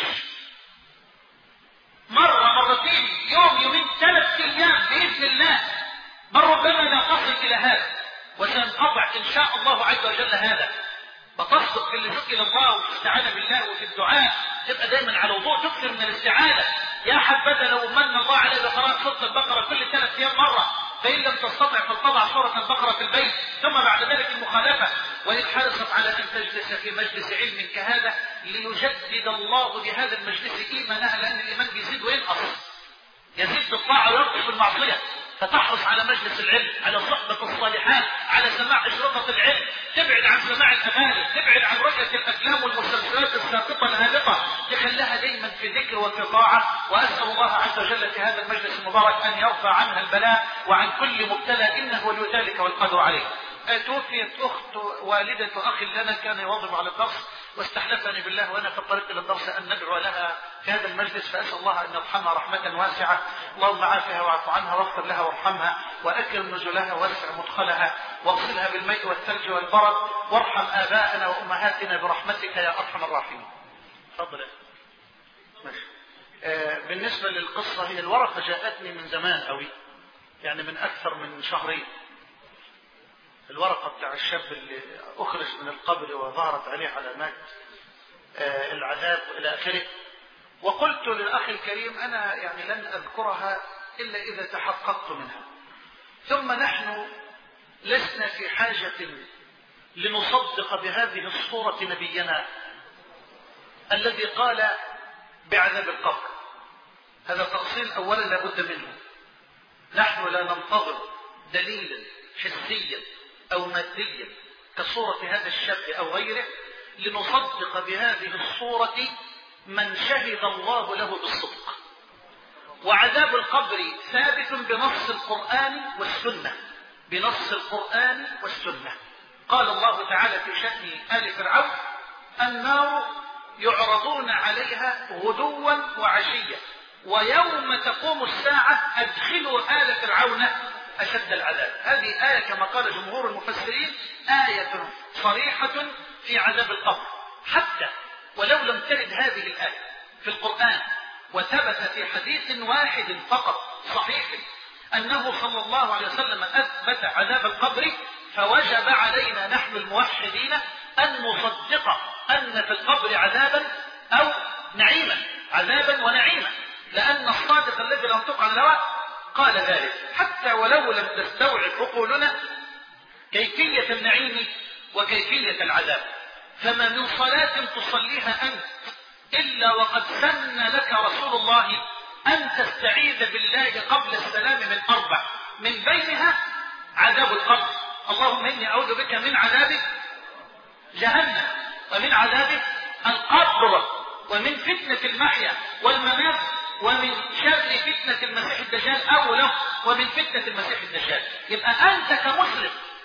مرة مرتين يوم يومين ثلاث أيام بإذن الله بل ربما لا تصل إلى هذا وسينقطع إن شاء الله عز وجل هذا. فتصدق في اللجوء إلى الله والاستعانة بالله وفي الدعاء. تبقى دايما على وضوء. تكثر من الاستعانة. يا حبذا لو من الله عليه بقراءة سورة البقرة كل ثلاث أيام مرة. فإن لم تستطع فلتضع سورة البقرة في البيت. ثم بعد ذلك المخالفة. وإن حرصت على أن تجلس في مجلس علم كهذا ليجدد الله بهذا المجلس إيمانها. لأن الإيمان بيزيد وينقص. يزيد بالطاعة وينقص بالمعصية. فتحرص على مجلس العلم، على صحبة الصالحات، على سماع أشرطة العلم. تبعد عن سماع الأغاني، تبعد عن رؤية الأفلام والمسلسلات الساقطة الهابطة. تخليها دايما في ذكر وفي طاعة. وأسأل الله عز وجل في هذا المجلس المبارك أن يرفع عنها البلاء وعن كل مبتلى إنه ولي ذلك والقدر عليه. توفيت أخت والدة أخ لنا كان يواظب على الدرس واستحلفني بالله وأنا في الطريق إلى الدرس أن ندعو لها في هذا المجلس. فأسأل الله أن يرحمها رحمة واسعة. اللهم عافها واعف عنها واغفر لها وارحمها وأكرم نزلها واسع مدخلها واغسلها بالماء والثلج والبرد وارحم آباءنا وأمهاتنا برحمتك يا أرحم الراحمين. تفضل. ماشي. آه بالنسبة للقصة هي الورقة جاءتني من زمان قوي يعني من أكثر من شهرين. الورقة بتاع الشاب اللي أخرج من القبر وظهرت عليه علامات آه العذاب إلى آخره. وقلت للأخ الكريم أنا يعني لن أذكرها إلا إذا تحققت منها. ثم نحن لسنا في حاجة لنصدق بهذه الصورة نبينا الذي قال بعذاب القبر. هذا تأصيل أولا لابد منه. نحن لا ننتظر دليلا حسيا أو ماديا كصورة هذا الشاب أو غيره لنصدق بهذه الصورة من شهد الله له بالصدق. وعذاب القبر ثابت بنص القرآن والسنة. بنص القرآن والسنة. قال الله تعالى في شأن آل فرعون النار يعرضون عليها غدوا وعشيا ويوم تقوم الساعة أدخلوا آل فرعون أشد العذاب. هذه آية كما قال جمهور المفسرين آية صريحة في عذاب القبر. حتى ولو لم ترد هذه الآية في القرآن وثبت في حديث واحد فقط صحيح أنه صلى الله عليه وسلم أثبت عذاب القبر فوجب علينا نحن الموحدين أن نصدق أن في القبر عذابا أو نعيما. عذابا ونعيما. لأن الصادق الذي لا ينطق عن الهوى قال ذلك. حتى ولو لم تستوعب عقولنا كيفية النعيم وكيفية العذاب. فما من صلاة تصليها أنت إلا وقد سن لك رسول الله أن تستعيذ بالله قبل السلام من أربع من بينها عذاب القبر. اللهم إني أعوذ بك من عذاب جهنم ومن عذاب القبر ومن فتنة المحيا والممات ومن شر فتنة المسيح الدجال أو له ومن فتنة المسيح الدجال. يبقى أنت كمسلم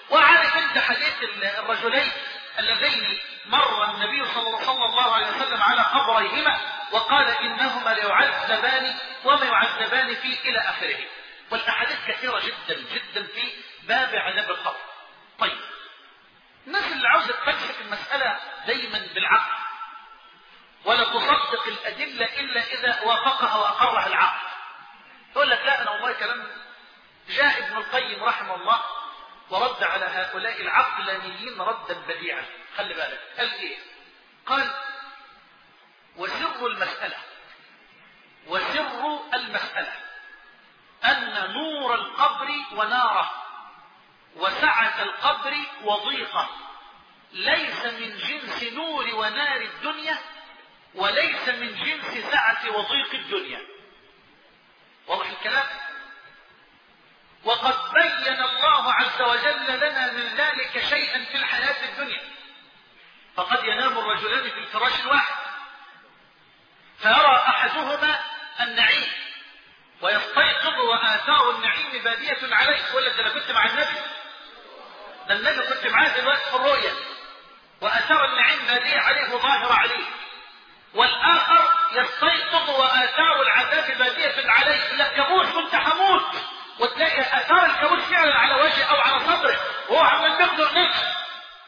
وعارف انت حديث الرجلين اللذين مر النبي صلى الله عليه وسلم على قبريهما وقال إنهما ليعذبان وما يعذبان فيه إلى آخره. والأحاديث كثيرة جدا جدا في باب عذاب القبر. طيب الناس اللي عاوزة تمسك المسألة دايما بالعقل ولا تصدق الأدلة إلا إذا وافقها وأقرها العقل، يقول لك لا أنا والله كلام جاء ابن القيم رحمه الله ورد على هؤلاء العقلانيين ردا بديعا. خلي بالك قال ايه؟ قال وسر المسألة وسر المسألة أن نور القبر وناره وسعة القبر وضيقه ليس من جنس نور ونار الدنيا وليس من جنس سعة وضيق الدنيا. واضح الكلام؟ وقد بين الله عز وجل لنا من ذلك شيئا في الحياة الدنيا. فقد ينام الرجلان في الفراش الواحد فيرى أحدهما النعيم ويستيقظ وآثار النعيم بادية عليه. يقول لك أنا كنت مع النبي، ده النبي كنت معاه دلوقتي في الرؤيا وآثار النعيم بادية عليه وظاهرة عليه. والآخر يستيقظ وآثار العذاب بادية عليه. يقول لك كابوس كنت حموت، وتلاقي آثار الكابوس فعلا على وجهه أو على صدره وهو عمال بيقدر نفسه.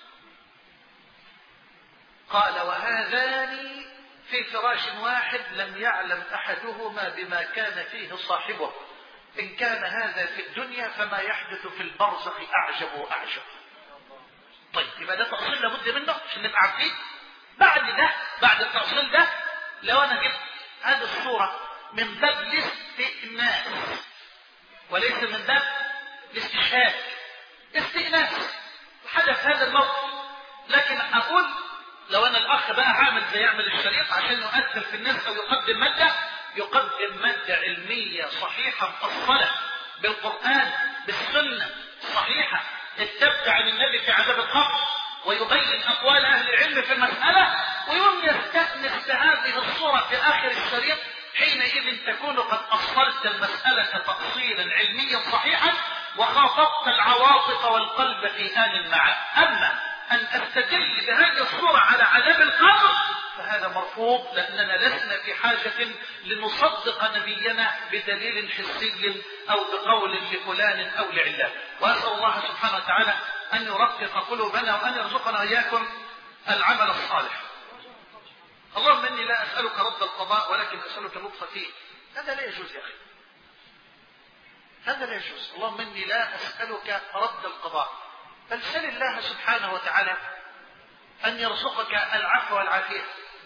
قال وهذان في فراش واحد لم يعلم أحدهما بما كان فيه صاحبه. إن كان هذا في الدنيا فما يحدث في البرزخ أعجب وأعجب. طيب يبقى ده تأصيل لابد منه عشان نبقى عارفين. بعد ده بعد التأصيل ده لو أنا جبت هذه الصورة من باب الاستئناس وليس من باب الاستشهاد، استئناس حدث هذا الموقف. لكن أقول لو أنا الأخ بقى عامل زي يعمل الشريط عشان يؤثر في الناس أو يقدم مادة، يقدم مادة علمية صحيحة مفصلة بالقرآن بالسنة صحيحة التبت عن النبي في عذاب القبر ويبين أقوال أهل العلم في المسألة، ويوم يستأنس بهذه الصورة في آخر الشريط. حينئذ تكون قد أصلت المسألة تأصيلا علميا صحيحا وخاطبت العواطف والقلب في آن معا. أما أن أستدل بهذه الصورة على عذاب القبر فهذا مرفوض، لأننا لسنا في حاجة لنصدق نبينا بدليل حسي أو بقول لفلان أو لعلان. وأسأل الله سبحانه وتعالى أن يرقق قلوبنا وأن يرزقنا إياكم العمل الصالح. اللهم إني لا أسألك رد القضاء ولكن أسألك اللطف فيه. هذا لا يجوز يا أخي، هذا لا يجوز. اللهم إني لا أسألك رد القضاء، بل سل الله سبحانه وتعالى أن يرزقك العفو والعافية.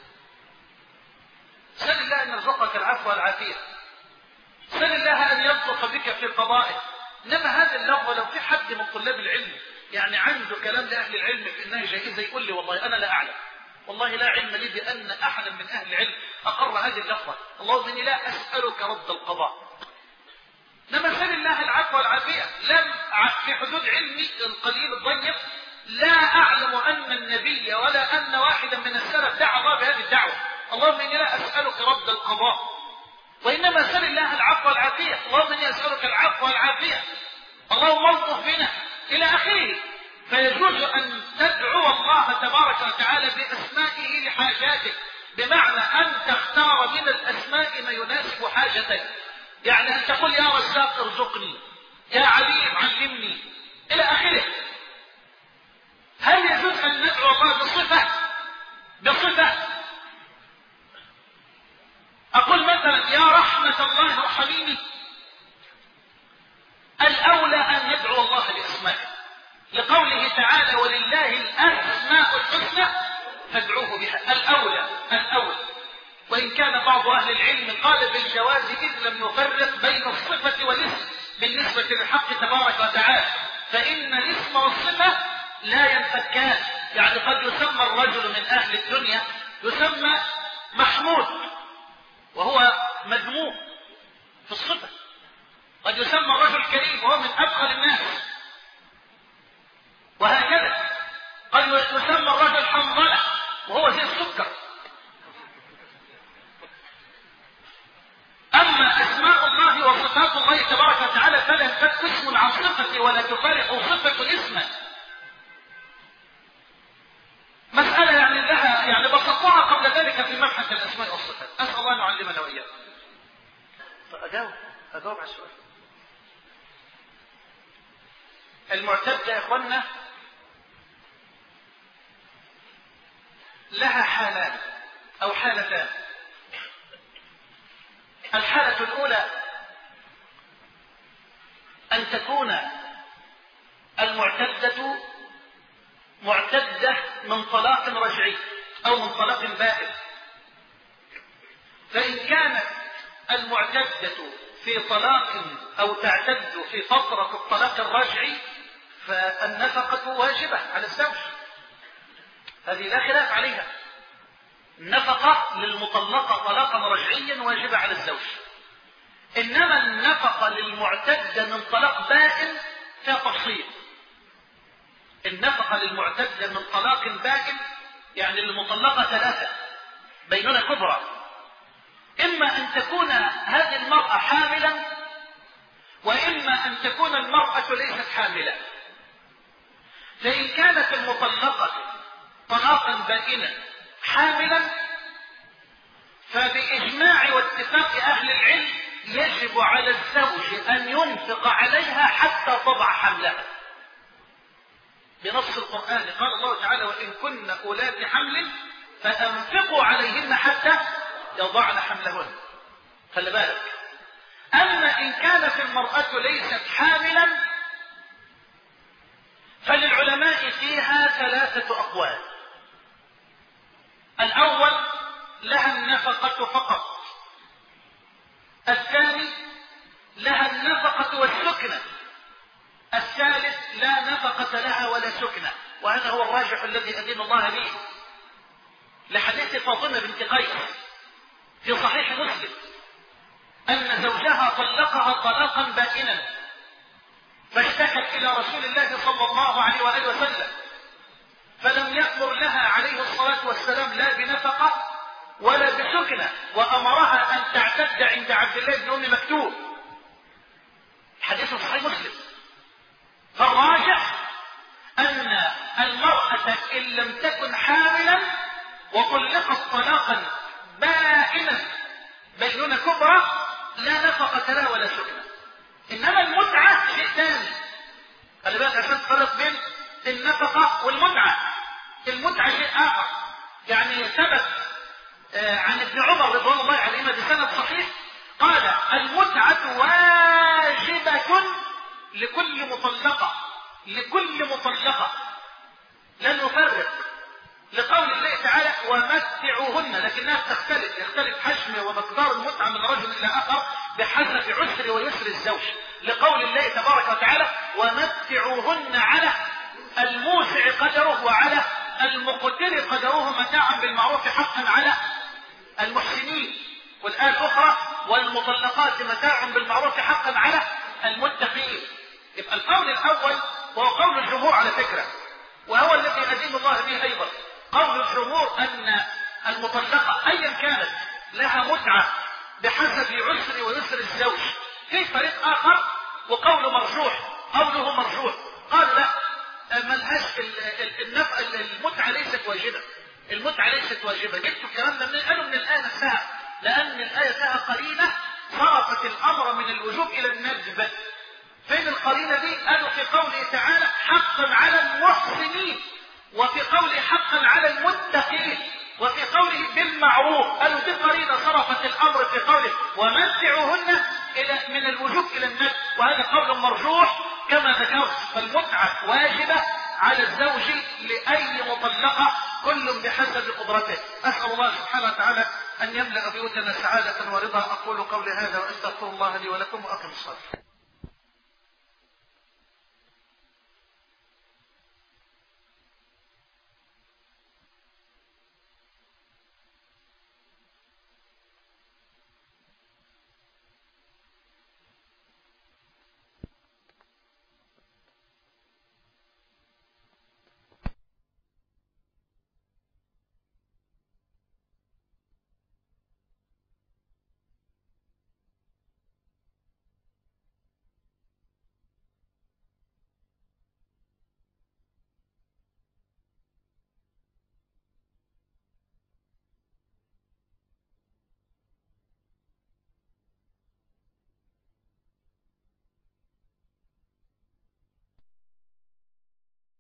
سل الله أن يرزقك العفو والعافية. سل الله أن يلطف بك في قضائه. إنما هذا اللفظ لو في حد من طلاب العلم يعني عنده كلام لأهل العلم في إنها جائزة يقول لي والله أنا لا أعلم، والله لا علم لي بأن أحدا من أهل العلم أقر هذه اللفظة. اللهم إني لا أسألك رد القضاء. إنما سل الله العفو والعافية. لم في حدود علمي القليل الضيق لا أعلم أن النبي ولا أن واحدا من السلف دعا الله بهذه الدعوة. اللهم إني لا أسألك رد القضاء، وإنما سل الله العفو والعافية. اللهم إني أسألك العفو والعافية، اللهم الطف بنا إلى آخره. فيجوز أن تدعو الله تبارك وتعالى بأسمائه لحاجاتك، بمعنى أن تختار من الأسماء ما يناسب حاجتك. يعني أن تقول يا رزاق ارزقني، يا عليم علمني إلى آخره. هل يجوز أن ندعو الله بصفة بصفة أقول مثلا يا رحمة الله ارحميني؟ الأولى أن ندعو الله بأسمائه، لقوله تعالى ولله الأسماء الحسنى فادعوه بها. الأولى الأولى وإن كان بعض أهل العلم قال بالجواز إذ لم يفرق بين الصفة والاسم بالنسبة للحق تبارك وتعالى، فإن الاسم والصفة لا ينفكان. يعني قد يسمى الرجل من أهل الدنيا يسمى محمود وهو مذموم في الصفة، قد يسمى الرجل كريم وهو من أبخل الناس، وهكذا قد يسمى الرجل حنظلة وهو زي السكر. أما أسماء الله وصفات الله تبارك وتعالى فلا تنفك اسم عن صفة ولا تفارق صفة الاسم. معرفة الأسماء والصفات. أسأل الله أن يعلمنا وإياكم. أجاوب أجاوب على السؤال. المعتدة يا إخوانا لها حالان أو حالتان. الحالة الأولى أن تكون المعتدة معتدة من طلاق رجعي أو من طلاق بائن. فإن كانت المعتدة في طلاق أو تعتد في فترة الطلاق الرجعي فالنفقة واجبة على الزوج، هذه لا خلاف عليها. النفقة للمطلقة طلاقا رجعيا واجبة على الزوج. إنما النفقة للمعتدة من طلاق بائن فيها تفصيل. النفقة للمعتدة من طلاق بائن يعني المطلقة ثلاثة بينونة كبرى، إما أن تكون هذه المرأة حاملا وإما أن تكون المرأة ليست حاملة. فإن كانت المطلقة طلاقا بائنا حاملا فبإجماع واتفاق أهل العلم يجب على الزوج أن ينفق عليها حتى تضع حملها بنص القرآن. قال الله تعالى وإن كن أولاد حمل فأنفقوا عليهن حتى يضعن حملهن. خلي بالك. أما إن كانت المرأة ليست حاملا فللعلماء فيها ثلاثة أقوال. الأول لها النفقة فقط، الثاني لها النفقة والسكنة، الثالث لا نفقة لها ولا سكنة. وهذا هو الراجح الذي أدين الله به لحديث فاطمة بنت قيس في صحيح مسلم أن زوجها طلقها طلاقا بائنا فاشتكت إلى رسول الله صلى الله عليه وآله وسلم فلم يأمر لها عليه الصلاة والسلام لا بنفقة ولا بسكنة، وأمرها أن تعتد عند عبد الله بن أم مكتوم. حديث صحيح مسلم. فالراجح أن المرأة إن لم تكن حاملا وطلقت طلاقا بائنا بينونة كبرى لا نفقة لها ولا سكنة. إنما المتعة شيء ثاني. خلي بالك عشان تفرق بين النفقة والمتعة. المتعة شيء آخر. يعني ثبت عن ابن عمر رضوان الله عليهما بسند صحيح قال المتعة واجبة لكل مطلقة لكل مطلقة لا نفرق، لقول الله تعالى ومتعوهن، لكنها تختلف يختلف حجم ومقدار المتعة من رجل إلى آخر بحسب عسر ويسر الزوج، لقول الله تبارك وتعالى ومتعوهن على الموسع قدره وعلى المقتر قدره متاعا بالمعروف حقا على المحسنين. والآية الأخرى والمطلقات متاع بالمعروف حقا على المتقين. يبقى القول الأول وهو قول الجمهور على فكرة، وهو الذي أدين الله به أيضا. قول الجمهور أن المطلقة أيا كانت لها متعة بحسب عسر ويسر الزوج. في فريق آخر وقول مرجوح قوله مرجوح قال لا ملهاش المتعة ليست واجبة. المتعة ليست واجبة. جبتوا الكلام ده منين؟ قالوا من الآية نفسها، لأن الآية فيها قرينة صرفت الأمر من الوجوب إلى الندب. فين القرينة دي؟ قالوا في قوله تعالى حقا على المحسنين، وفي قوله حقا على المتقين، وفي قوله بالمعروف. قالوا دي قرينة صرفت الأمر في قوله ومتعوهن إلى من الوجوب إلى الندب، وهذا قول مرجوح كما ذكرت. فالمتعة واجبة على الزوج لأي مطلقة كل بحسب قدرته. أسأل الله سبحانه وتعالى أن يملأ بيوتنا سعادة ورضا. أقول قولي هذا وأستغفر الله لي ولكم وأقم الصلاة.